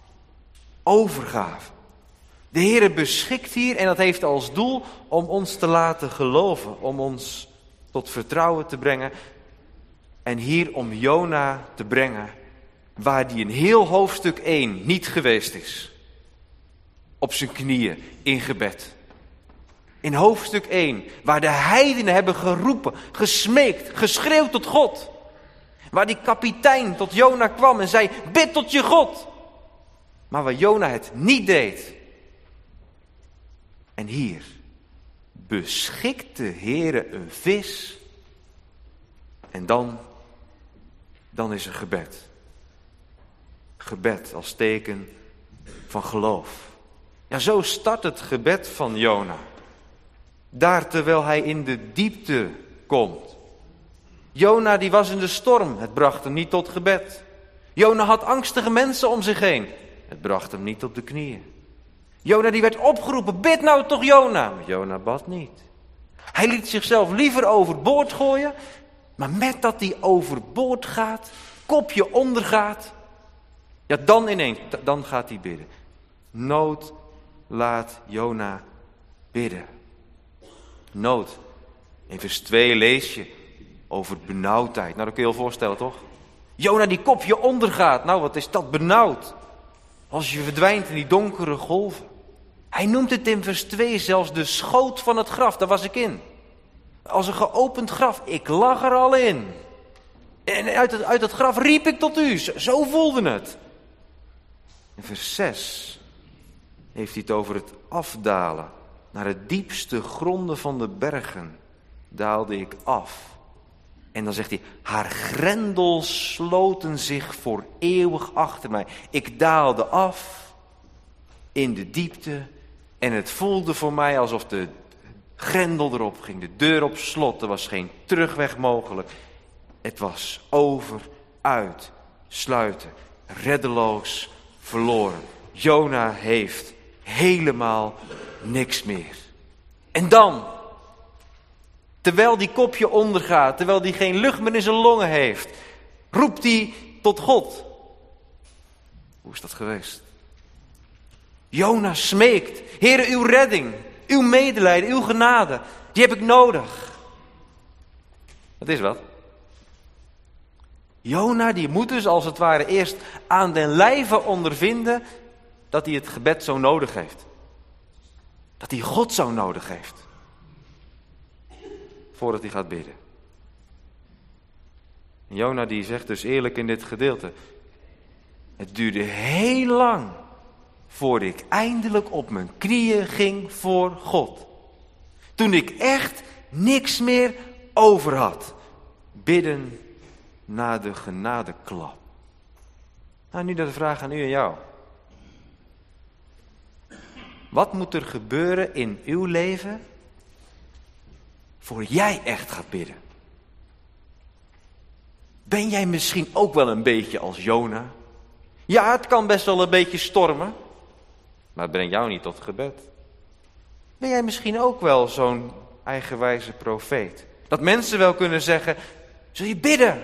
Overgave. De Heere beschikt hier en dat heeft als doel om ons te laten geloven. Om ons tot vertrouwen te brengen. En hier om Jona te brengen waar die in heel hoofdstuk 1 niet geweest is. Op zijn knieën in gebed. In hoofdstuk 1, waar de heidenen hebben geroepen, gesmeekt, geschreeuwd tot God. Waar die kapitein tot Jona kwam en zei, bid tot je God. Maar waar Jona het niet deed. En hier beschikt de Heere een vis. En dan is er gebed. Gebed als teken van geloof. Ja, zo start het gebed van Jona. Daar terwijl hij in de diepte komt. Jona die was in de storm, het bracht hem niet tot gebed. Jona had angstige mensen om zich heen, het bracht hem niet op de knieën. Jona die werd opgeroepen, bid nou toch Jona. Maar Jona bad niet. Hij liet zichzelf liever overboord gooien, maar met dat hij overboord gaat, kopje ondergaat, ja dan ineens, dan gaat hij bidden. Nood laat Jona bidden. Nood. In vers 2 lees je over benauwdheid. Nou, dat kun je je wel voorstellen, toch? Jona die kopje ondergaat. Nou, wat is dat benauwd. Als je verdwijnt in die donkere golven. Hij noemt het in vers 2 zelfs de schoot van het graf. Daar was ik in. Als een geopend graf. Ik lag er al in. En uit het graf riep ik tot u. Zo voelde het. In vers 6 heeft hij het over het afdalen. Naar het diepste gronden van de bergen daalde ik af. En dan zegt hij, haar grendels sloten zich voor eeuwig achter mij. Ik daalde af in de diepte en het voelde voor mij alsof de grendel erop ging. De deur op slot, er was geen terugweg mogelijk. Het was over, uit, sluiten, reddeloos, verloren. Jona heeft helemaal niks meer. En dan, terwijl die kopje ondergaat, terwijl die geen lucht meer in zijn longen heeft, roept hij tot God. Hoe is dat geweest? Jona smeekt, Heere, uw redding, uw medelijden, uw genade, die heb ik nodig. Dat is wat. Jona die moet dus als het ware eerst aan den lijve ondervinden dat hij het gebed zo nodig heeft. Dat hij God zo nodig heeft. Voordat hij gaat bidden. En Jona die zegt dus eerlijk in dit gedeelte. Het duurde heel lang voordat ik eindelijk op mijn knieën ging voor God. Toen ik echt niks meer over had. Bidden na de genadeklap. Nou, nu de vraag aan u en jou. Wat moet er gebeuren in uw leven voor jij echt gaat bidden? Ben jij misschien ook wel een beetje als Jona? Ja, het kan best wel een beetje stormen, maar het brengt jou niet tot gebed. Ben jij misschien ook wel zo'n eigenwijze profeet? Dat mensen wel kunnen zeggen, zul je bidden?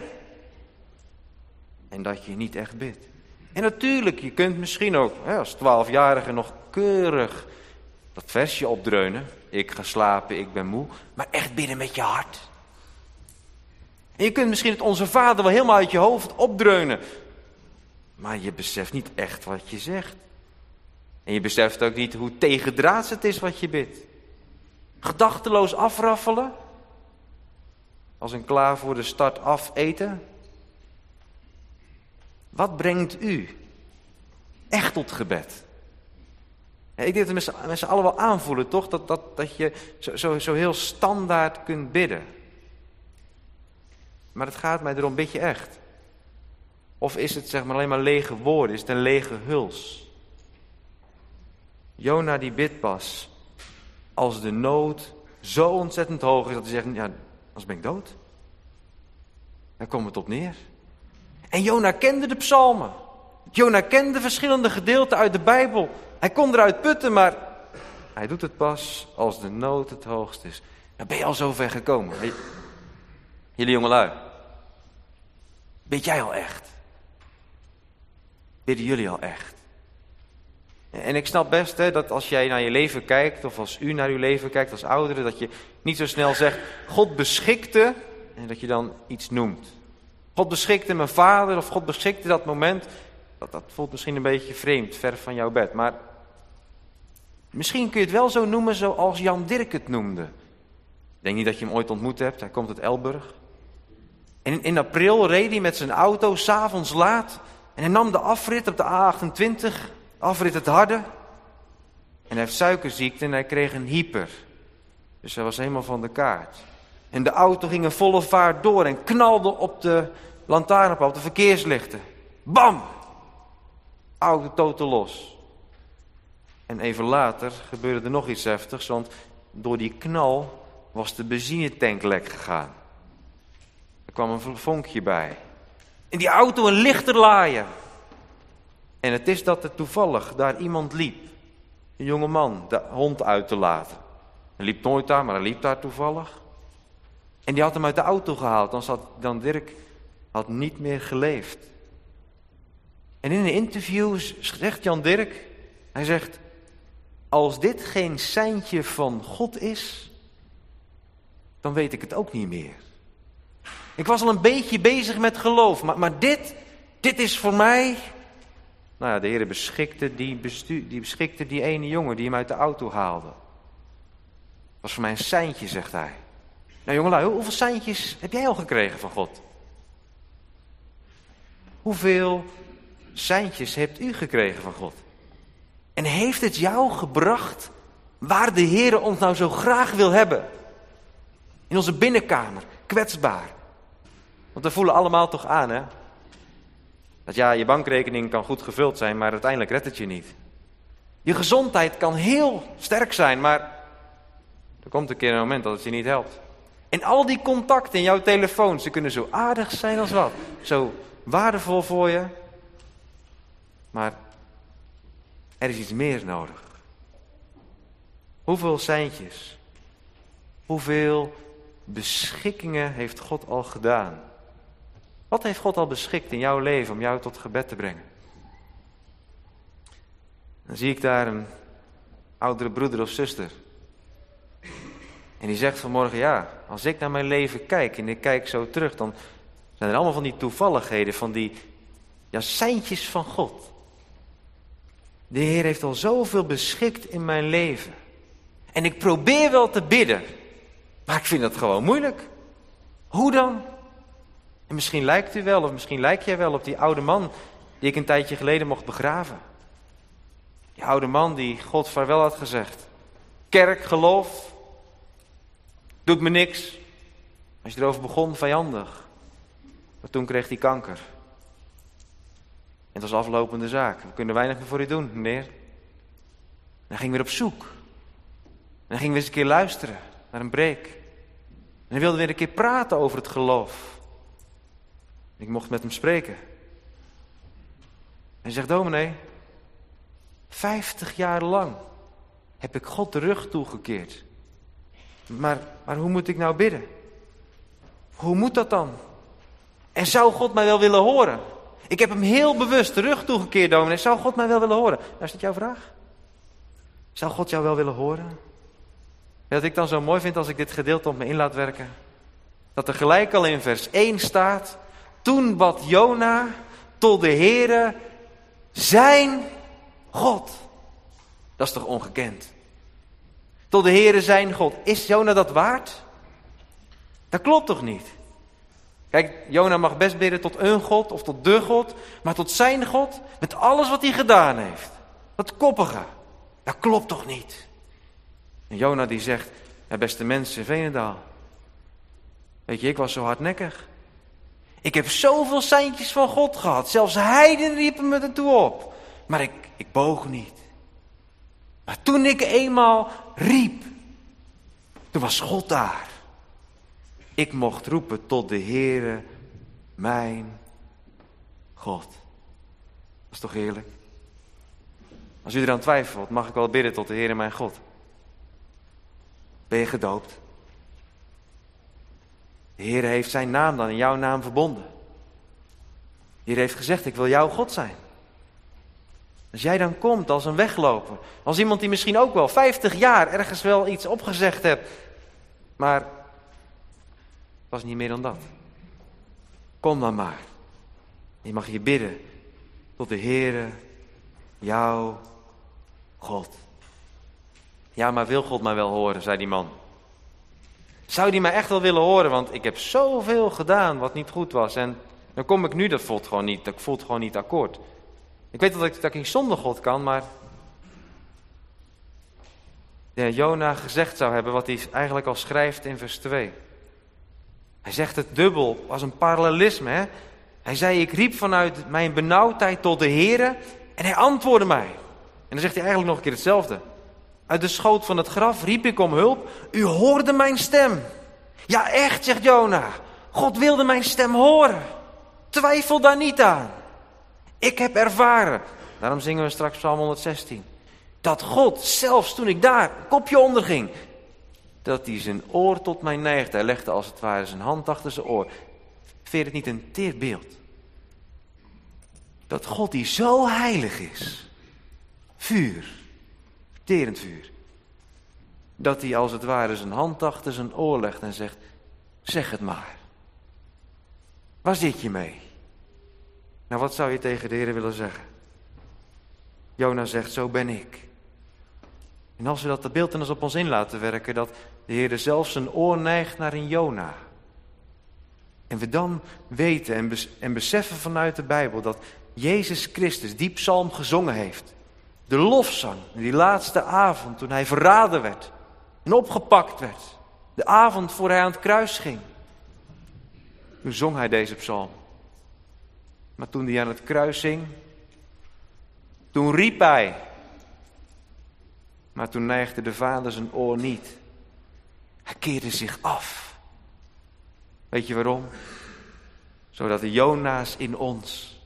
En dat je niet echt bidt. En natuurlijk, je kunt misschien ook als 12-jarige nog keurig dat versje opdreunen. Ik ga slapen, ik ben moe. Maar echt bidden met je hart. En je kunt misschien het Onze Vader wel helemaal uit je hoofd opdreunen. Maar je beseft niet echt wat je zegt. En je beseft ook niet hoe tegendraads het is wat je bidt. Gedachteloos afraffelen. Als een klaar voor de start af eten. Wat brengt u echt tot gebed? Ik denk dat we met z'n allen wel aanvoelen, toch? Dat je zo heel standaard kunt bidden. Maar het gaat mij erom, bid je echt? Of is het zeg maar alleen maar lege woorden? Is het een lege huls? Jona die bidt pas als de nood zo ontzettend hoog is dat hij zegt, ja, anders ben ik dood. Daar komt het op neer. En Jona kende de psalmen. Jona kende verschillende gedeelten uit de Bijbel. Hij kon eruit putten, maar hij doet het pas als de nood het hoogst is. Dan ben je al zo ver gekomen. Jullie jongelui. Bid jij al echt? Bidden jullie al echt? En ik snap best dat als jij naar je leven kijkt, of als u naar uw leven kijkt als ouderen, dat je niet zo snel zegt, God beschikte, en dat je dan iets noemt. God beschikte mijn vader, of God beschikte dat moment. Dat voelt misschien een beetje vreemd, ver van jouw bed. Maar misschien kun je het wel zo noemen zoals Jan Dirk het noemde. Ik denk niet dat je hem ooit ontmoet hebt, hij komt uit Elburg. En in april reed hij met zijn auto, 's avonds laat. En hij nam de afrit op de A28, afrit het harde. En hij heeft suikerziekte en hij kreeg een hyper. Dus hij was helemaal van de kaart. En de auto ging in volle vaart door en knalde op de lantaarnpaal, op de verkeerslichten. Bam! Auto totaal los. En even later gebeurde er nog iets heftigs, want door die knal was de benzinetank lek gegaan. Er kwam een vonkje bij. En die auto een lichter laaien. En het is dat er toevallig daar iemand liep. Een jonge man, de hond uit te laten. Hij liep nooit daar, maar hij liep daar toevallig. En die had hem uit de auto gehaald, anders had Jan Dirk had niet meer geleefd. En in een interview zegt Jan Dirk, hij zegt, als dit geen seintje van God is, dan weet ik het ook niet meer. Ik was al een beetje bezig met geloof, maar dit is voor mij. Nou ja, de Heer beschikte die ene jongen die hem uit de auto haalde. Dat was voor mij een seintje, zegt hij. Nou jongelui, hoeveel seintjes heb jij al gekregen van God? Hoeveel seintjes hebt u gekregen van God? En heeft het jou gebracht waar de Heer ons nou zo graag wil hebben? In onze binnenkamer, kwetsbaar. Want we voelen allemaal toch aan, hè? Dat ja, je bankrekening kan goed gevuld zijn, maar uiteindelijk redt het je niet. Je gezondheid kan heel sterk zijn, maar er komt een keer een moment dat het je niet helpt. En al die contacten in jouw telefoon, ze kunnen zo aardig zijn als wat. Zo waardevol voor je. Maar er is iets meer nodig. Hoeveel seintjes, hoeveel beschikkingen heeft God al gedaan? Wat heeft God al beschikt in jouw leven om jou tot gebed te brengen? Dan zie ik daar een oudere broeder of zuster. En die zegt vanmorgen, ja, als ik naar mijn leven kijk en ik kijk zo terug, dan zijn er allemaal van die toevalligheden, van die seintjes van God. De Heer heeft al zoveel beschikt in mijn leven. En ik probeer wel te bidden, maar ik vind dat gewoon moeilijk. Hoe dan? En misschien lijkt u wel, of misschien lijk jij wel op die oude man die ik een tijdje geleden mocht begraven. Die oude man die God vaarwel had gezegd. Kerk, geloof, doet me niks. Als je erover begon, vijandig. Maar toen kreeg hij kanker. En het was aflopende zaak. We kunnen weinig meer voor u doen, meneer. En hij ging weer op zoek. En hij ging weer eens een keer luisteren naar een preek. En hij wilde weer een keer praten over het geloof. En ik mocht met hem spreken. Hij zegt, dominee, 50 jaar lang heb ik God de rug toegekeerd. Maar hoe moet ik nou bidden? Hoe moet dat dan? En zou God mij wel willen horen? Ik heb hem heel bewust de rug toegekeerd, dominee. Zou God mij wel willen horen? Nou, is dat jouw vraag? Zou God jou wel willen horen? Wat ik dan zo mooi vind als ik dit gedeelte op me in laat werken. Dat er gelijk al in vers 1 staat. Toen bad Jona tot de Heere zijn God. Dat is toch ongekend? Tot de Heere zijn God. Is Jona dat waard? Dat klopt toch niet? Kijk, Jona mag best bidden tot een God of tot de God. Maar tot zijn God, met alles wat hij gedaan heeft. Dat koppige, dat klopt toch niet? En Jona die zegt, ja, beste mensen, Veenendaal. Weet je, ik was zo hardnekkig. Ik heb zoveel seintjes van God gehad. Zelfs heiden riepen me ertoe op. Maar ik boog niet. Maar toen ik eenmaal riep, toen was God daar. Ik mocht roepen tot de Heere, mijn God. Dat is toch heerlijk? Als u eraan twijfelt, mag ik wel bidden tot de Heere, mijn God. Ben je gedoopt? De Heere heeft zijn naam dan in jouw naam verbonden. De Heer heeft gezegd, ik wil jouw God zijn. Als jij dan komt als een wegloper, als iemand die misschien ook wel 50 jaar ergens wel iets opgezegd hebt, maar het was niet meer dan dat. Kom dan maar. Je mag je bidden tot de Heere, jouw God. Ja, maar wil God mij wel horen, zei die man. Zou die mij echt wel willen horen, want ik heb zoveel gedaan wat niet goed was. En dan kom ik nu, dat voelt gewoon niet akkoord. Ik weet dat ik niet zonder God kan, maar Jona gezegd zou hebben wat hij eigenlijk al schrijft in vers 2. Hij zegt het dubbel, als een parallelisme. Hè? Hij zei, ik riep vanuit mijn benauwdheid tot de Heere en hij antwoordde mij. En dan zegt hij eigenlijk nog een keer hetzelfde. Uit de schoot van het graf riep ik om hulp. U hoorde mijn stem. Ja echt, zegt Jona. God wilde mijn stem horen. Twijfel daar niet aan. Ik heb ervaren. Daarom zingen we straks Psalm 116. Dat God, zelfs toen ik daar kopje onder ging, dat hij zijn oor tot mij neigde. Hij legde als het ware zijn hand achter zijn oor. Vind je het niet een teer beeld? Dat God die zo heilig is. Vuur. Terend vuur. Dat hij als het ware zijn hand achter zijn oor legt en zegt, zeg het maar. Waar zit je mee? Nou, wat zou je tegen de Heer willen zeggen? Jona zegt, zo ben ik. En als we dat beeltenis op ons in laten werken, dat de Heer zelf zijn oor neigt naar een Jona. En we dan weten en beseffen vanuit de Bijbel dat Jezus Christus die psalm gezongen heeft. De lofzang, die laatste avond toen hij verraden werd en opgepakt werd. De avond voor hij aan het kruis ging. Toen zong hij deze psalm. Maar toen hij aan het kruis hing, toen riep hij. Maar toen neigde de Vader zijn oor niet. Hij keerde zich af. Weet je waarom? Zodat de Jona's in ons,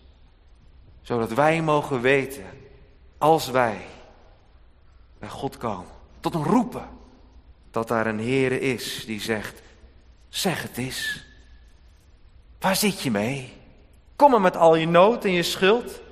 zodat wij mogen weten, als wij bij God komen, tot een roepen. Dat daar een Heere is die zegt, zeg het eens. Waar zit je mee? Kom maar met al je nood en je schuld.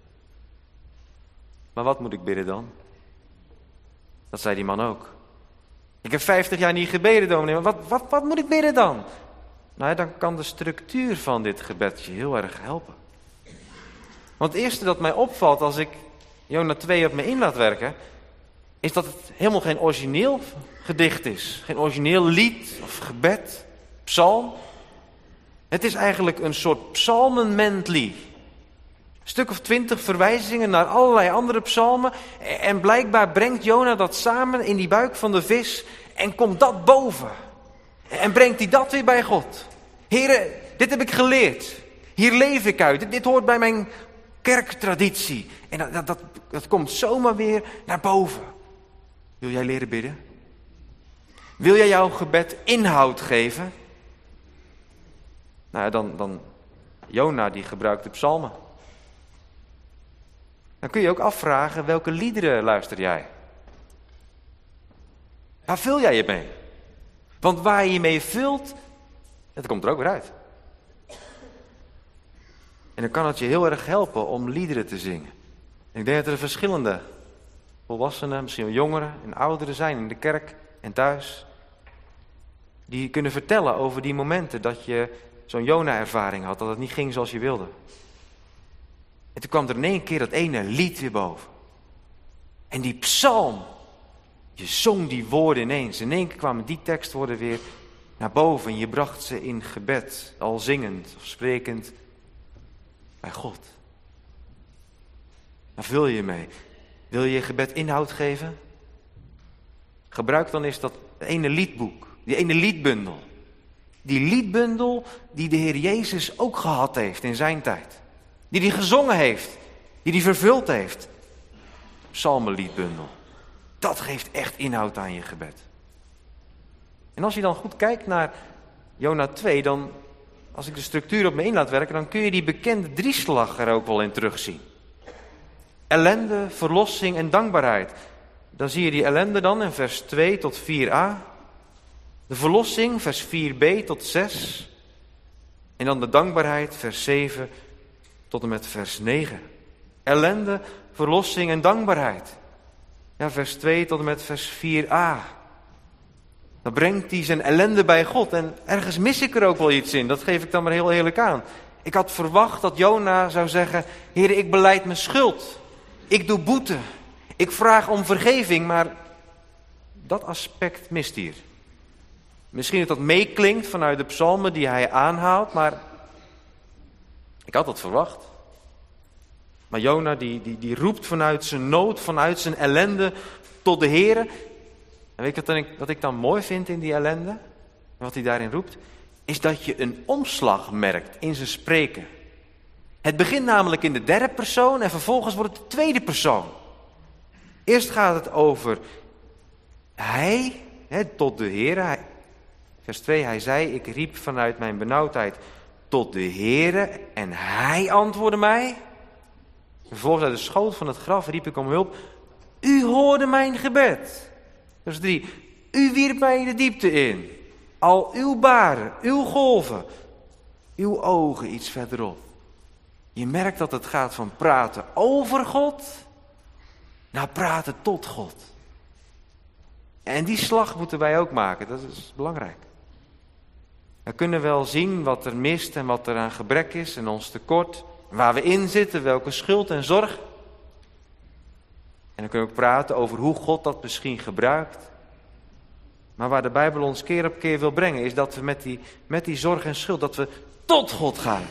Maar wat moet ik bidden dan? Dat zei die man ook. Ik heb 50 jaar niet gebeden, dominee, maar wat moet ik bidden dan? Nou ja, dan kan de structuur van dit gebed je heel erg helpen. Want het eerste dat mij opvalt als ik Jona 2 op me in laat werken, is dat het helemaal geen origineel gedicht is. Geen origineel lied of gebed, psalm. Het is eigenlijk een soort psalmenmedley. Een stuk of 20 verwijzingen naar allerlei andere psalmen. En blijkbaar brengt Jona dat samen in die buik van de vis en komt dat boven. En brengt hij dat weer bij God. Heere, dit heb ik geleerd. Hier leef ik uit. Dit hoort bij mijn kerktraditie. En dat komt zomaar weer naar boven. Wil jij leren bidden? Wil jij jouw gebed inhoud geven? Nou ja, dan Jona die gebruikt de psalmen. Dan kun je ook afvragen, welke liederen luister jij? Waar vul jij je mee? Want waar je je mee vult, dat komt er ook weer uit. En dan kan het je heel erg helpen om liederen te zingen. En ik denk dat er verschillende volwassenen, misschien wel jongeren en ouderen zijn in de kerk en thuis. Die kunnen vertellen over die momenten dat je zo'n Jona-ervaring had, dat het niet ging zoals je wilde. En toen kwam er in één keer dat ene lied weer boven. En die psalm, je zong die woorden ineens. In één keer kwamen die tekstwoorden weer naar boven. En je bracht ze in gebed, al zingend of sprekend, bij God. Daar vul je mee. Wil je je gebed inhoud geven? Gebruik dan eens dat ene liedboek, die ene liedbundel. Die liedbundel die de Heer Jezus ook gehad heeft in zijn tijd. Die hij gezongen heeft, die hij vervuld heeft. Psalmenliedbundel. Dat geeft echt inhoud aan je gebed. En als je dan goed kijkt naar Jona 2, dan, als ik de structuur op me in laat werken, dan kun je die bekende drieslag er ook wel in terugzien. Ellende, verlossing en dankbaarheid. Dan zie je die ellende dan in vers 2 tot 4a. De verlossing, vers 4b tot 6. En dan de dankbaarheid, vers 7 tot en met vers 9. Ellende, verlossing en dankbaarheid. Ja, vers 2 tot en met vers 4a. Dan brengt hij zijn ellende bij God. En ergens mis ik er ook wel iets in. Dat geef ik dan maar heel eerlijk aan. Ik had verwacht dat Jona zou zeggen: Heere, ik belijd mijn schuld. Ik doe boete. Ik vraag om vergeving. Maar dat aspect mist hier. Misschien dat dat meeklinkt vanuit de psalmen die hij aanhaalt. Maar ik had dat verwacht. Maar Jona die roept vanuit zijn nood, vanuit zijn ellende tot de Heere. En weet je wat ik dan mooi vind in die ellende? Wat hij daarin roept? Is dat je een omslag merkt in zijn spreken. Het begint namelijk in de derde persoon en vervolgens wordt het de tweede persoon. Eerst gaat het over hij, tot de Heere. Vers 2, hij zei, ik riep vanuit mijn benauwdheid tot de Heere en hij antwoordde mij. Vervolgens uit de schoot van het graf riep ik om hulp. U hoorde mijn gebed. Vers 3, u wierp mij de diepte in. Al uw baren, uw golven, uw ogen iets verderop. Je merkt dat het gaat van praten over God naar praten tot God. En die slag moeten wij ook maken, dat is belangrijk. We kunnen wel zien wat er mist en wat er aan gebrek is en ons tekort. Waar we in zitten, welke schuld en zorg. En dan kunnen we ook praten over hoe God dat misschien gebruikt. Maar waar de Bijbel ons keer op keer wil brengen, is dat we met die zorg en schuld, dat we tot God gaan.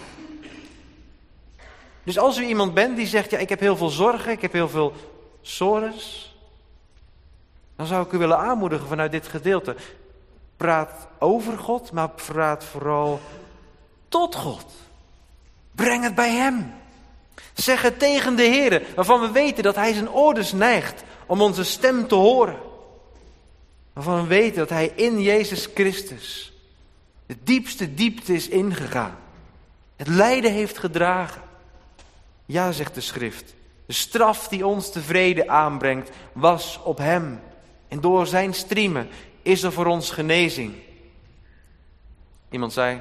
Dus als u iemand bent die zegt, ja, ik heb heel veel zorgen, ik heb heel veel sores, dan zou ik u willen aanmoedigen vanuit dit gedeelte. Praat over God, maar praat vooral tot God. Breng het bij hem. Zeg het tegen de Heere, waarvan we weten dat hij zijn oorders neigt om onze stem te horen. Waarvan we weten dat hij in Jezus Christus de diepste diepte is ingegaan. Het lijden heeft gedragen. Ja, zegt de schrift, de straf die ons tevreden aanbrengt was op hem. En door zijn striemen is er voor ons genezing. Iemand zei,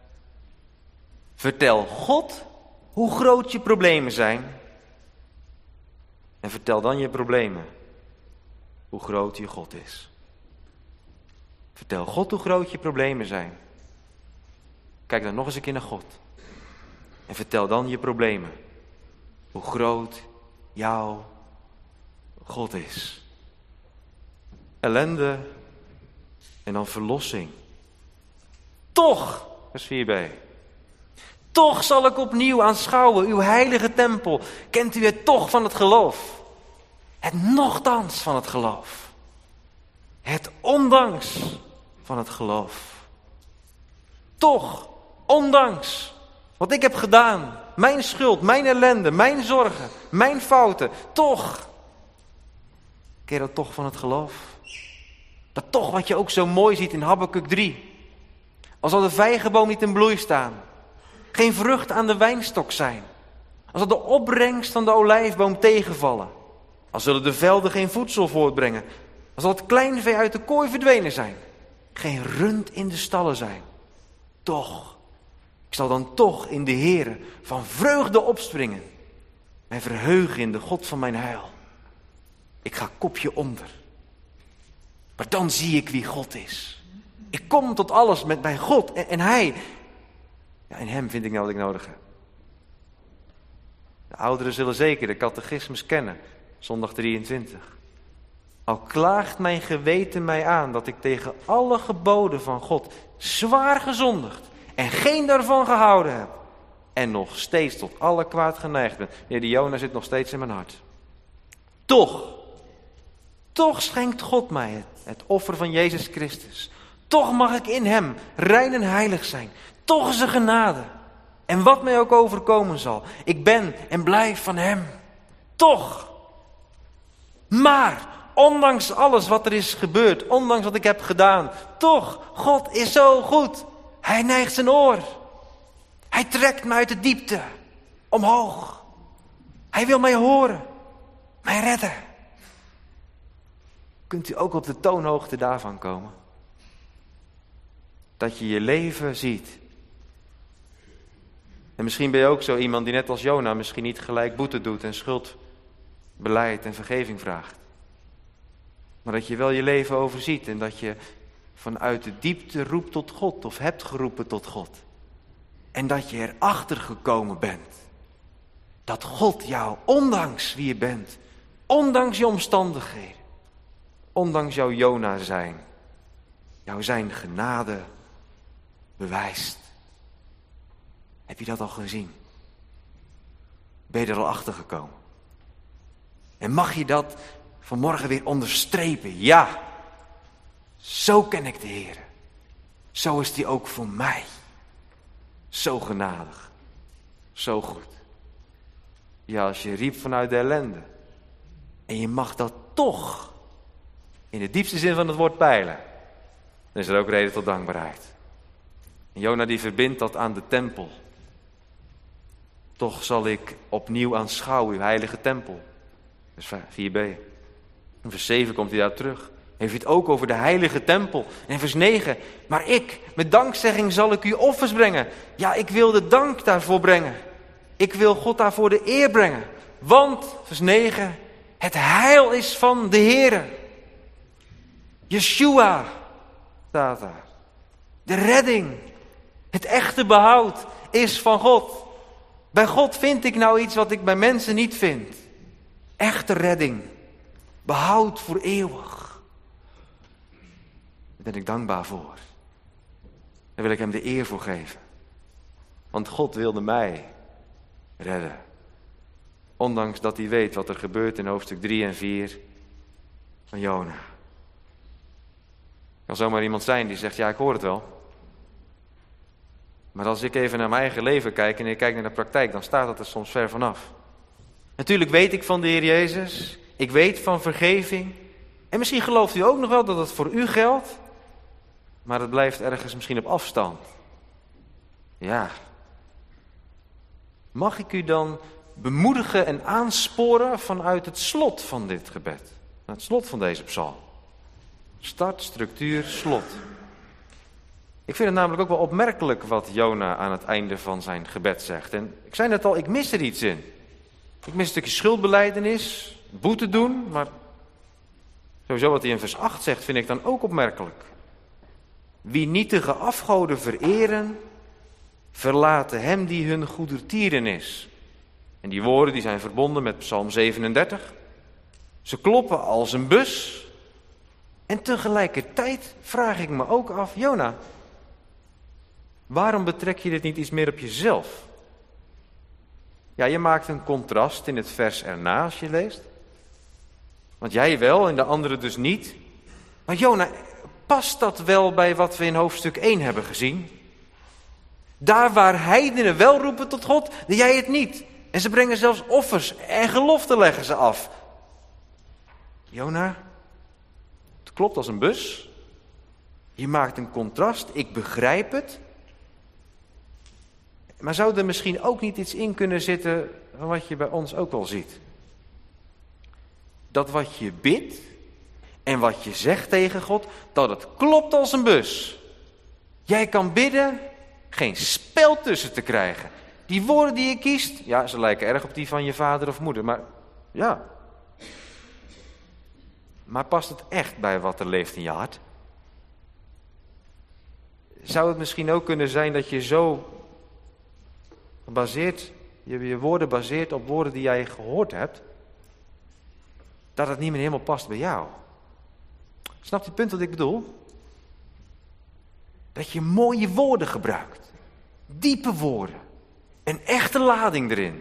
vertel God hoe groot je problemen zijn. En vertel dan je problemen hoe groot je God is. Vertel God hoe groot je problemen zijn. Kijk dan nog eens een keer naar God. En vertel dan je problemen hoe groot jouw God is. Ellende en dan verlossing. Toch, vers 4b. Toch zal ik opnieuw aanschouwen uw heilige tempel. Kent u het toch van het geloof? Het nochtans van het geloof. Het ondanks van het geloof. Toch, ondanks wat ik heb gedaan. Mijn schuld, mijn ellende, mijn zorgen, mijn fouten. Toch. Ken je dat toch van het geloof? Dat toch wat je ook zo mooi ziet in Habakuk 3. Als zal de vijgenboom niet in bloei staan. Geen vrucht aan de wijnstok zijn. Als zal de opbrengst van de olijfboom tegenvallen. Als zullen de velden geen voedsel voortbrengen. Als zal het kleinvee uit de kooi verdwenen zijn. Geen rund in de stallen zijn. Toch, ik zal dan toch in de Heere van vreugde opspringen. Mij verheugen in de God van mijn heil. Ik ga kopje onder. Maar dan zie ik wie God is. Ik kom tot alles met bij God en Hij. Ja, in Hem vind ik nou wat ik nodig heb. De ouderen zullen zeker de catechismus kennen. Zondag 23. Al klaagt mijn geweten mij aan dat ik tegen alle geboden van God zwaar gezondigd en geen daarvan gehouden heb. En nog steeds tot alle kwaad geneigd ben. Nee, die Jona zit nog steeds in mijn hart. Toch schenkt God mij het offer van Jezus Christus. Toch mag ik in Hem rein en heilig zijn. Toch is er genade. En wat mij ook overkomen zal. Ik ben en blijf van Hem. Toch. Maar, ondanks alles wat er is gebeurd. Ondanks wat ik heb gedaan. Toch, God is zo goed. Hij neigt zijn oor. Hij trekt mij uit de diepte. Omhoog. Hij wil mij horen. Mij redden. Kunt u ook op de toonhoogte daarvan komen? Dat je je leven ziet. En misschien ben je ook zo iemand die net als Jona misschien niet gelijk boete doet en schuldbeleid en vergeving vraagt. Maar dat je wel je leven overziet en dat je vanuit de diepte roept tot God of hebt geroepen tot God. En dat je erachter gekomen bent. Dat God jou, ondanks wie je bent, ondanks je omstandigheden, ondanks jouw Jona zijn, jou zijn genade bewijst. Heb je dat al gezien? Ben je er al achter gekomen? En mag je dat vanmorgen weer onderstrepen? Ja, zo ken ik de Heer. Zo is die ook voor mij. Zo genadig. Zo goed. Ja, als je riep vanuit de ellende. En je mag dat toch in de diepste zin van het woord peilen. Dan is er ook reden tot dankbaarheid. En Jona die verbindt dat aan de tempel. Toch zal ik opnieuw aanschouwen uw heilige tempel. Vers 4b. In vers 7 komt hij daar terug. Heeft hij het ook over de heilige tempel. En in vers 9. Maar ik, met dankzegging zal ik u offers brengen. Ja, ik wil de dank daarvoor brengen. Ik wil God daarvoor de eer brengen. Want, vers 9. Het heil is van de Heere. Yeshua staat daar. De redding. Het echte behoud is van God. Bij God vind ik nou iets wat ik bij mensen niet vind. Echte redding. Behoud voor eeuwig. Daar ben ik dankbaar voor. Daar wil ik hem de eer voor geven. Want God wilde mij redden. Ondanks dat hij weet wat er gebeurt in hoofdstuk 3 en 4 van Jona. Kan zomaar iemand zijn die zegt, ja, ik hoor het wel. Maar als ik even naar mijn eigen leven kijk en ik kijk naar de praktijk, dan staat dat er soms ver vanaf. Natuurlijk weet ik van de Heer Jezus. Ik weet van vergeving. En misschien gelooft u ook nog wel dat het voor u geldt. Maar het blijft ergens misschien op afstand. Ja. Mag ik u dan bemoedigen en aansporen vanuit het slot van dit gebed? Het slot van deze psalm. Start, structuur, slot. Ik vind het namelijk ook wel opmerkelijk wat Jona aan het einde van zijn gebed zegt. En ik zei net al, ik mis er iets in. Ik mis een stukje schuldbelijdenis, boete doen, maar sowieso wat hij in vers 8 zegt vind ik dan ook opmerkelijk. Wie nietige afgoden vereren, verlaten hem die hun goedertieren is. En die woorden die zijn verbonden met Psalm 37. Ze kloppen als een bus. En tegelijkertijd vraag ik me ook af, Jona, waarom betrek je dit niet iets meer op jezelf? Ja, je maakt een contrast in het vers erna als je leest. Want jij wel en de anderen dus niet. Maar Jona, past dat wel bij wat we in hoofdstuk 1 hebben gezien? Daar waar heidenen wel roepen tot God, doe jij het niet. En ze brengen zelfs offers en geloften leggen ze af. Jona, het klopt als een bus. Je maakt een contrast, ik begrijp het. Maar zou er misschien ook niet iets in kunnen zitten van wat je bij ons ook wel ziet? Dat wat je bidt en wat je zegt tegen God, dat het klopt als een bus. Jij kan bidden, geen spel tussen te krijgen. Die woorden die je kiest, ja, ze lijken erg op die van je vader of moeder, maar ja. Maar past het echt bij wat er leeft in je hart? Zou het misschien ook kunnen zijn dat je zo gebaseerd, je woorden baseert op woorden die jij gehoord hebt, dat het niet meer helemaal past bij jou? Snap je het punt wat ik bedoel? Dat je mooie woorden gebruikt. Diepe woorden. Een echte lading erin.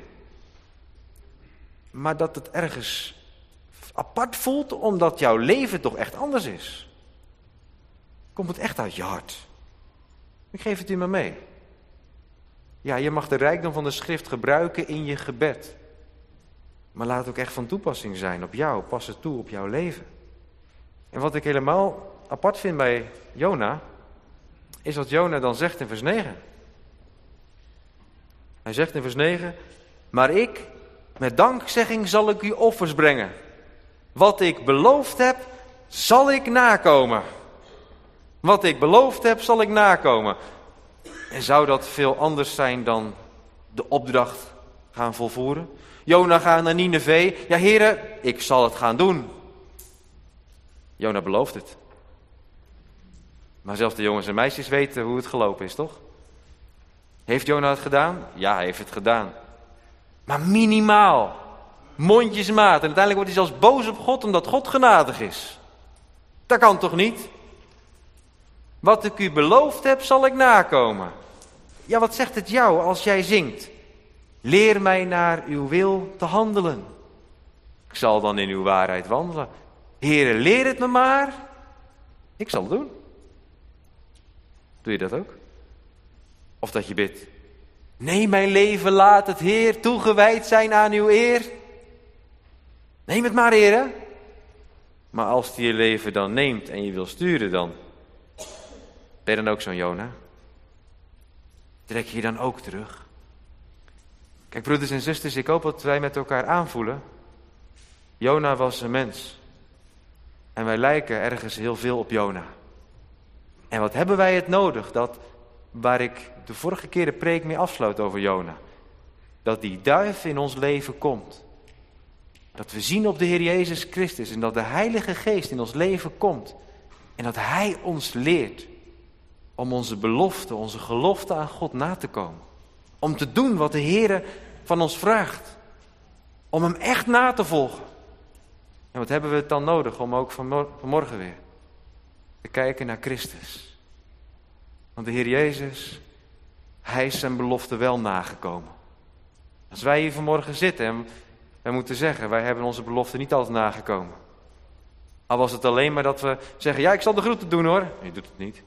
Maar dat het ergens apart voelt omdat jouw leven toch echt anders is. Komt het echt uit je hart? Ik geef het u maar mee. Ja, je mag de rijkdom van de schrift gebruiken in je gebed. Maar laat het ook echt van toepassing zijn op jou. Pas het toe op jouw leven. En wat ik helemaal apart vind bij Jona, is wat Jona dan zegt in vers 9. Hij zegt in vers 9, maar ik, met dankzegging zal ik u offers brengen. Wat ik beloofd heb, zal ik nakomen. Wat ik beloofd heb, zal ik nakomen. En zou dat veel anders zijn dan de opdracht gaan volvoeren? Jona, ga naar Nineve. Ja, heren, ik zal het gaan doen. Jona belooft het. Maar zelfs de jongens en meisjes weten hoe het gelopen is, toch? Heeft Jona het gedaan? Ja, hij heeft het gedaan. Maar minimaal. Mondjesmaat. En uiteindelijk wordt hij zelfs boos op God omdat God genadig is. Dat kan toch niet? Wat ik u beloofd heb, zal ik nakomen. Ja, wat zegt het jou als jij zingt? Leer mij naar uw wil te handelen. Ik zal dan in uw waarheid wandelen. Heere, leer het me maar. Ik zal het doen. Doe je dat ook? Of dat je bidt. Nee, mijn leven laat het Heer toegewijd zijn aan uw eer. Neem het maar, Heer. Maar als hij je leven dan neemt en je wil sturen, dan ben je dan ook zo'n Jona? Trek je dan ook terug? Kijk, broeders en zusters, ik hoop dat wij met elkaar aanvoelen. Jona was een mens. En wij lijken ergens heel veel op Jona. En wat hebben wij het nodig? Dat waar ik de vorige keer de preek mee afsloot over Jona. Dat die duif in ons leven komt. Dat we zien op de Heer Jezus Christus. En dat de Heilige Geest in ons leven komt. En dat Hij ons leert. Om onze belofte, onze gelofte aan God na te komen. Om te doen wat de Heer van ons vraagt. Om Hem echt na te volgen. En wat hebben we dan nodig om ook vanmorgen weer te kijken naar Christus. Want de Heer Jezus, Hij is zijn belofte wel nagekomen. Als wij hier vanmorgen zitten en wij moeten zeggen, wij hebben onze belofte niet altijd nagekomen. Al was het alleen maar dat we zeggen, ja, ik zal de groeten doen hoor. Je doet het niet.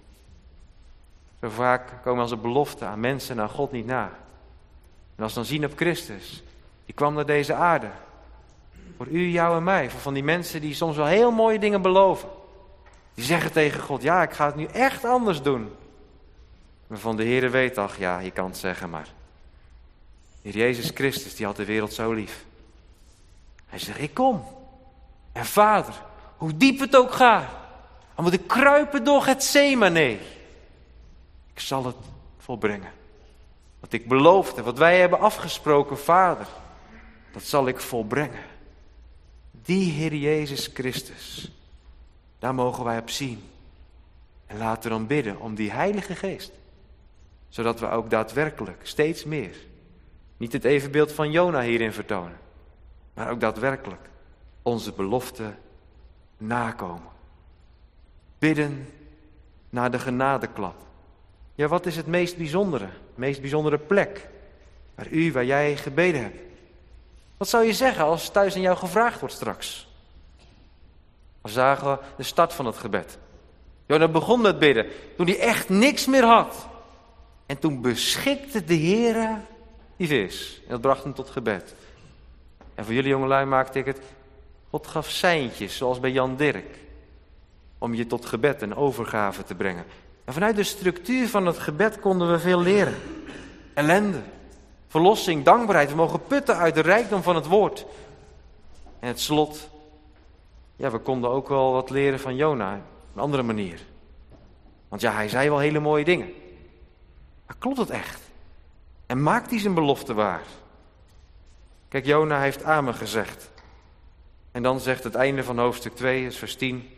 Zo vaak komen onze beloften aan mensen en aan God niet na. En als we dan zien op Christus, die kwam naar deze aarde. Voor u, jou en mij. Voor van die mensen die soms wel heel mooie dingen beloven. Die zeggen tegen God, ja, ik ga het nu echt anders doen. Maar van de Heere weet, ach ja, je kan het zeggen maar. De Heer Jezus Christus, die had de wereld zo lief. Hij zegt, ik kom. En Vader, hoe diep het ook gaat. Dan moet ik kruipen door Getsemane. Ik zal het volbrengen. Wat ik beloofde, wat wij hebben afgesproken, Vader, dat zal ik volbrengen. Die Heer Jezus Christus, daar mogen wij op zien. En laten we dan bidden om die Heilige Geest. Zodat we ook daadwerkelijk steeds meer, niet het evenbeeld van Jona hierin vertonen, maar ook daadwerkelijk onze belofte nakomen. Bidden naar de genadeklap. Ja, wat is het meest bijzondere plek waar jij gebeden hebt? Wat zou je zeggen als thuis aan jou gevraagd wordt straks? We zagen de start van het gebed. Jona begon met bidden toen hij echt niks meer had. En toen beschikte de Heere die vis. En dat bracht hem tot gebed. En voor jullie jongelui maakte ik het. God gaf seintjes, zoals bij Jan Dirk. Om je tot gebed en overgave te brengen. En vanuit de structuur van het gebed konden we veel leren. Ellende, verlossing, dankbaarheid. We mogen putten uit de rijkdom van het woord. En het slot. Ja, we konden ook wel wat leren van Jona. Op een andere manier. Want ja, hij zei wel hele mooie dingen. Maar klopt het echt? En maakt hij zijn belofte waar? Kijk, Jona heeft amen gezegd. En dan zegt het einde van hoofdstuk 2, het vers 10.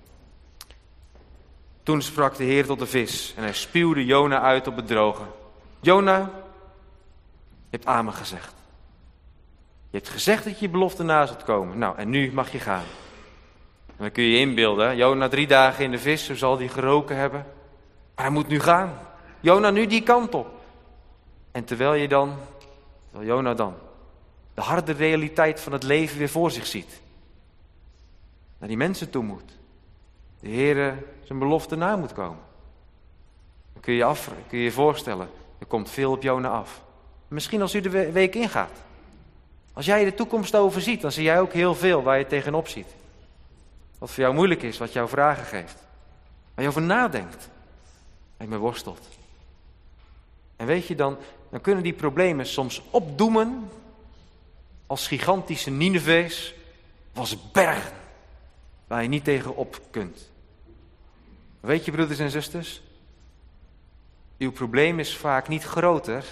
Toen sprak de Heer tot de vis en hij spuwde Jona uit op het droge. Jona, je hebt amen gezegd. Je hebt gezegd dat je je belofte na zult komen. Nou, en nu mag je gaan. En dan kun je je inbeelden, Jona 3 dagen in de vis, zo zal hij geroken hebben. Maar hij moet nu gaan. Jona nu die kant op. En terwijl Jona dan de harde realiteit van het leven weer voor zich ziet. Naar die mensen toe moet. De Heere zijn belofte na moet komen. Dan kun je je voorstellen, er komt veel op Jona af. Misschien als u de week ingaat. Als jij de toekomst overziet, dan zie jij ook heel veel waar je tegenop ziet. Wat voor jou moeilijk is, wat jou vragen geeft. Waar je over nadenkt. En je worstelt. En weet je, dan kunnen die problemen soms opdoemen als gigantische Ninevees of als bergen waar je niet tegenop kunt. Weet je, broeders en zusters, uw probleem is vaak niet groter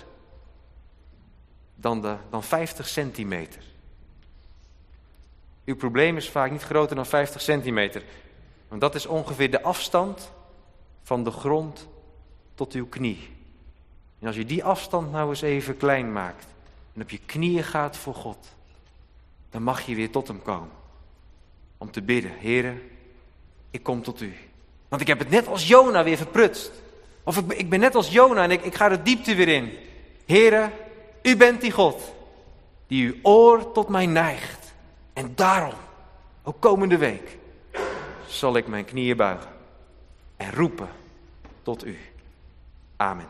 dan 50 centimeter. Uw probleem is vaak niet groter dan 50 centimeter. Want dat is ongeveer de afstand van de grond tot uw knie. En als je die afstand nou eens even klein maakt en op je knieën gaat voor God, dan mag je weer tot hem komen. Om te bidden, Heere, ik kom tot u. Want ik heb het net als Jona weer verprutst. Of ik ben net als Jona en ik ga de diepte weer in. Heere, u bent die God die uw oor tot mij neigt. En daarom, ook komende week, zal ik mijn knieën buigen en roepen tot u. Amen.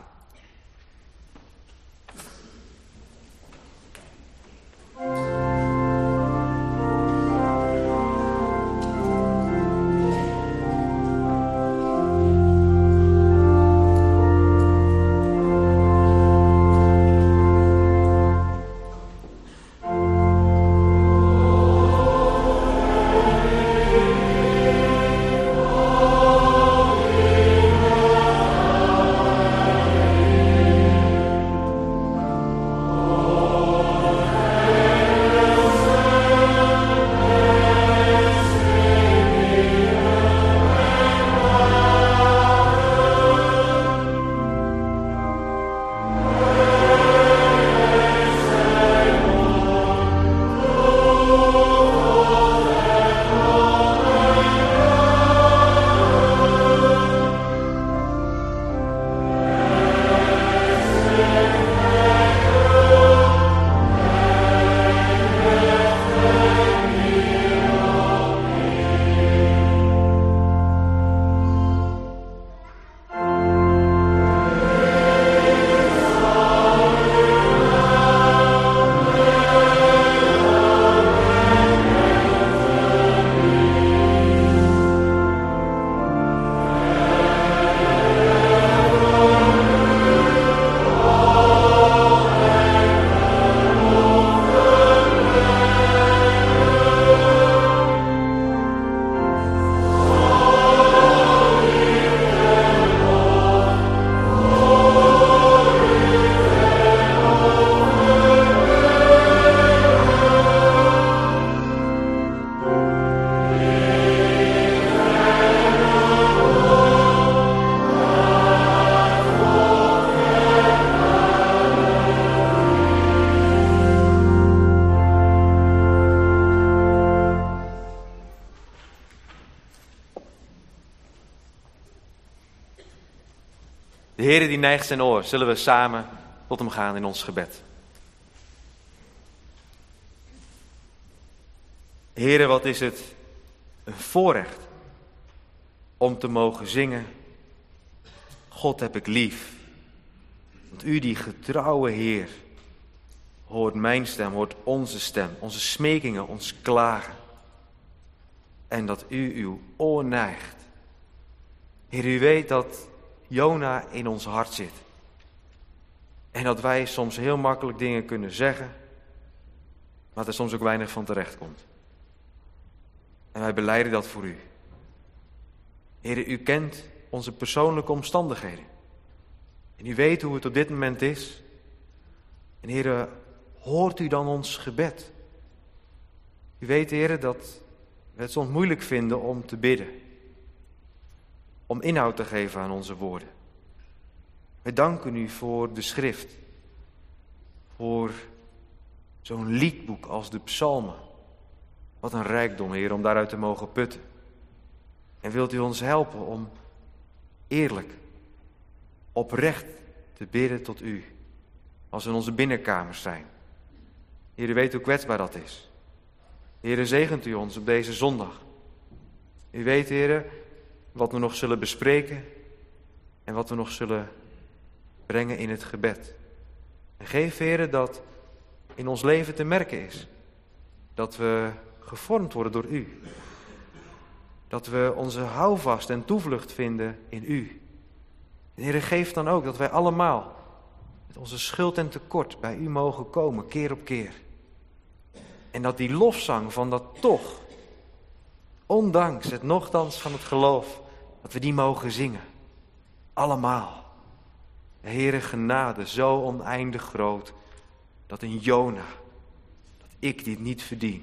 De Heere die neigt zijn oor. Zullen we samen tot hem gaan in ons gebed. Heere, wat is het een voorrecht om te mogen zingen. God heb ik lief. Want u die getrouwe Heer hoort mijn stem, hoort onze stem, onze smekingen, ons klagen. En dat u uw oor neigt. Heer, u weet dat Jona in ons hart zit. En dat wij soms heel makkelijk dingen kunnen zeggen, maar er soms ook weinig van terecht komt. En wij belijden dat voor u. Heer, u kent onze persoonlijke omstandigheden. En u weet hoe het op dit moment is. En Heer, hoort u dan ons gebed? U weet, Heer, dat we het soms moeilijk vinden om te bidden. Om inhoud te geven aan onze woorden. Wij danken u voor de schrift. Voor zo'n liedboek als de psalmen. Wat een rijkdom, Heer, om daaruit te mogen putten. En wilt u ons helpen om eerlijk, oprecht te bidden tot u. Als we in onze binnenkamers zijn. Heer, u weet hoe kwetsbaar dat is. Heer, zegent u ons op deze zondag. U weet, Heer, wat we nog zullen bespreken en wat we nog zullen brengen in het gebed. En geef, Heer, dat in ons leven te merken is. Dat we gevormd worden door u. Dat we onze houvast en toevlucht vinden in u. En Heer, geef dan ook dat wij allemaal met onze schuld en tekort bij u mogen komen, keer op keer. En dat die lofzang van dat toch, ondanks het nochtans van het geloof, dat we die mogen zingen. Allemaal. Heere, genade zo oneindig groot, dat in Jona, dat ik dit niet verdien,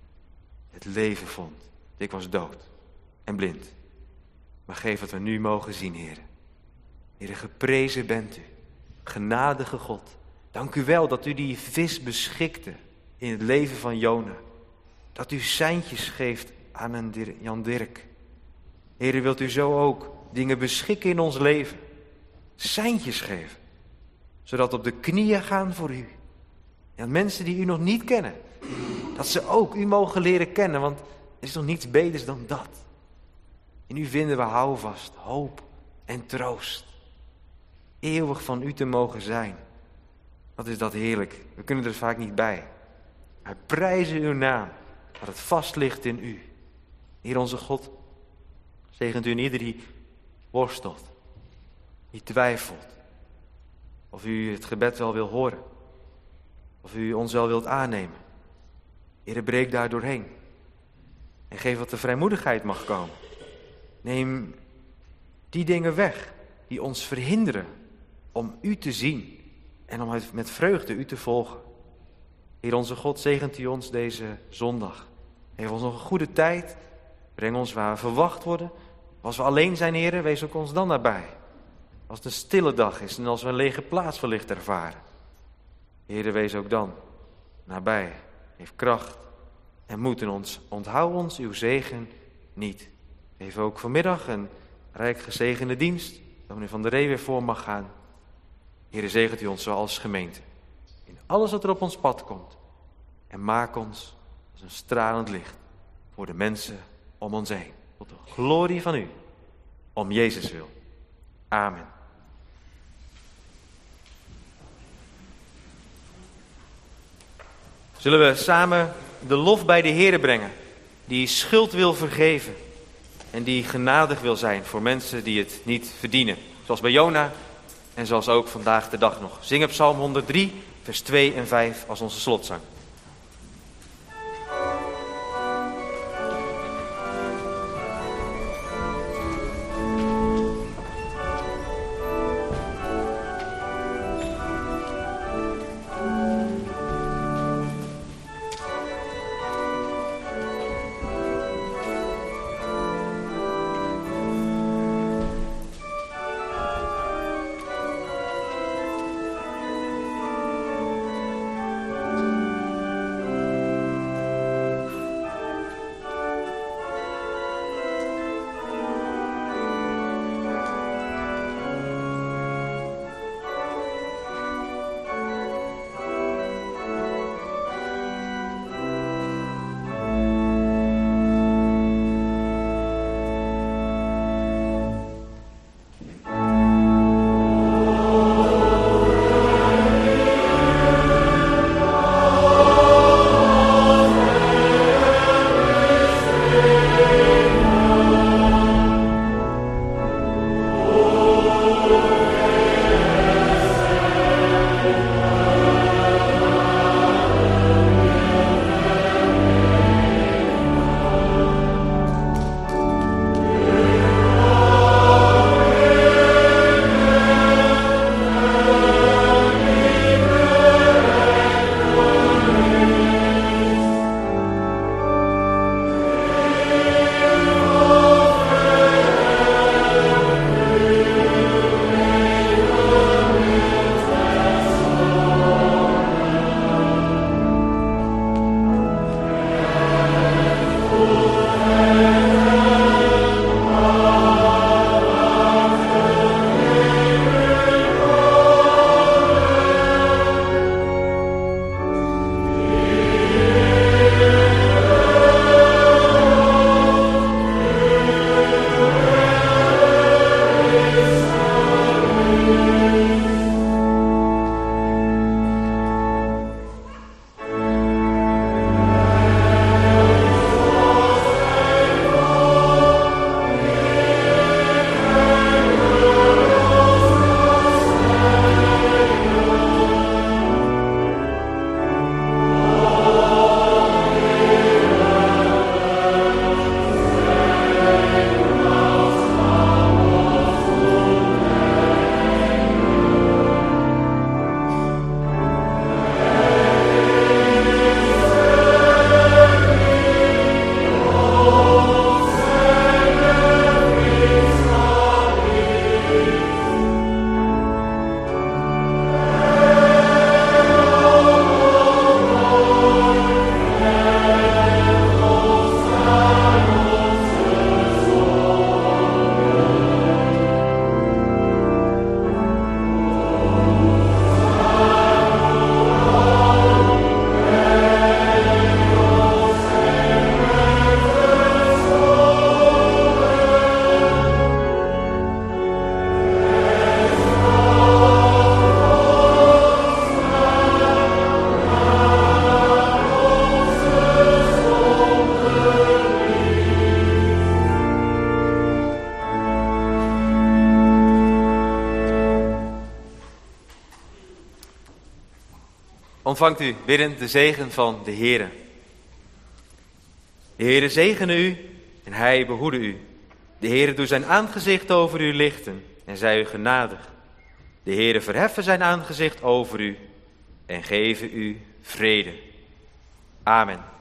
het leven vond. Ik was dood en blind. Maar geef wat we nu mogen zien, Heere. Heere, geprezen bent u, genadige God. Dank u wel dat u die vis beschikte in het leven van Jona. Dat u seintjes geeft aan een Jan Dirk. Heere, wilt u zo ook dingen beschikken in ons leven. Seintjes geven. Zodat we op de knieën gaan voor u. En mensen die u nog niet kennen. Dat ze ook u mogen leren kennen. Want er is nog niets beters dan dat. In u vinden we houvast, hoop en troost. Eeuwig van u te mogen zijn. Wat is dat heerlijk. We kunnen er vaak niet bij. Wij prijzen uw naam. Dat het vast ligt in u. Heer onze God. Zegent u in ieder die worstelt. Die twijfelt. Of u het gebed wel wil horen. Of u ons wel wilt aannemen. Heer, breek daar doorheen. En geef wat de vrijmoedigheid mag komen. Neem die dingen weg die ons verhinderen om u te zien. En om met vreugde u te volgen. Heer onze God, zegent u ons deze zondag. Geef ons nog een goede tijd. Breng ons waar we verwacht worden. Als we alleen zijn, Heer, wees ook ons dan nabij. Als het een stille dag is en als we een lege plaats wellicht ervaren. Heer, wees ook dan nabij. Geef kracht en moed in ons. Onthoud ons uw zegen niet. Geef ook vanmiddag een rijk gezegende dienst. Dat meneer Van der Ree weer voor mag gaan. Heer, zegent u ons zo als gemeente. In alles wat er op ons pad komt. En maak ons als een stralend licht voor de mensen om ons heen. Tot de glorie van u. Om Jezus wil. Amen. Zullen we samen de lof bij de Heere brengen. Die schuld wil vergeven. En die genadig wil zijn voor mensen die het niet verdienen. Zoals bij Jona en zoals ook vandaag de dag nog. Zingen Psalm 103, vers 2 en 5 als onze slotzang. Ontvangt u biddend de zegen van de Heere. De Heere zegene u en hij behoede u. De Heere doe zijn aangezicht over u lichten en zij u genadig. De Heere verheffen zijn aangezicht over u en geven u vrede. Amen.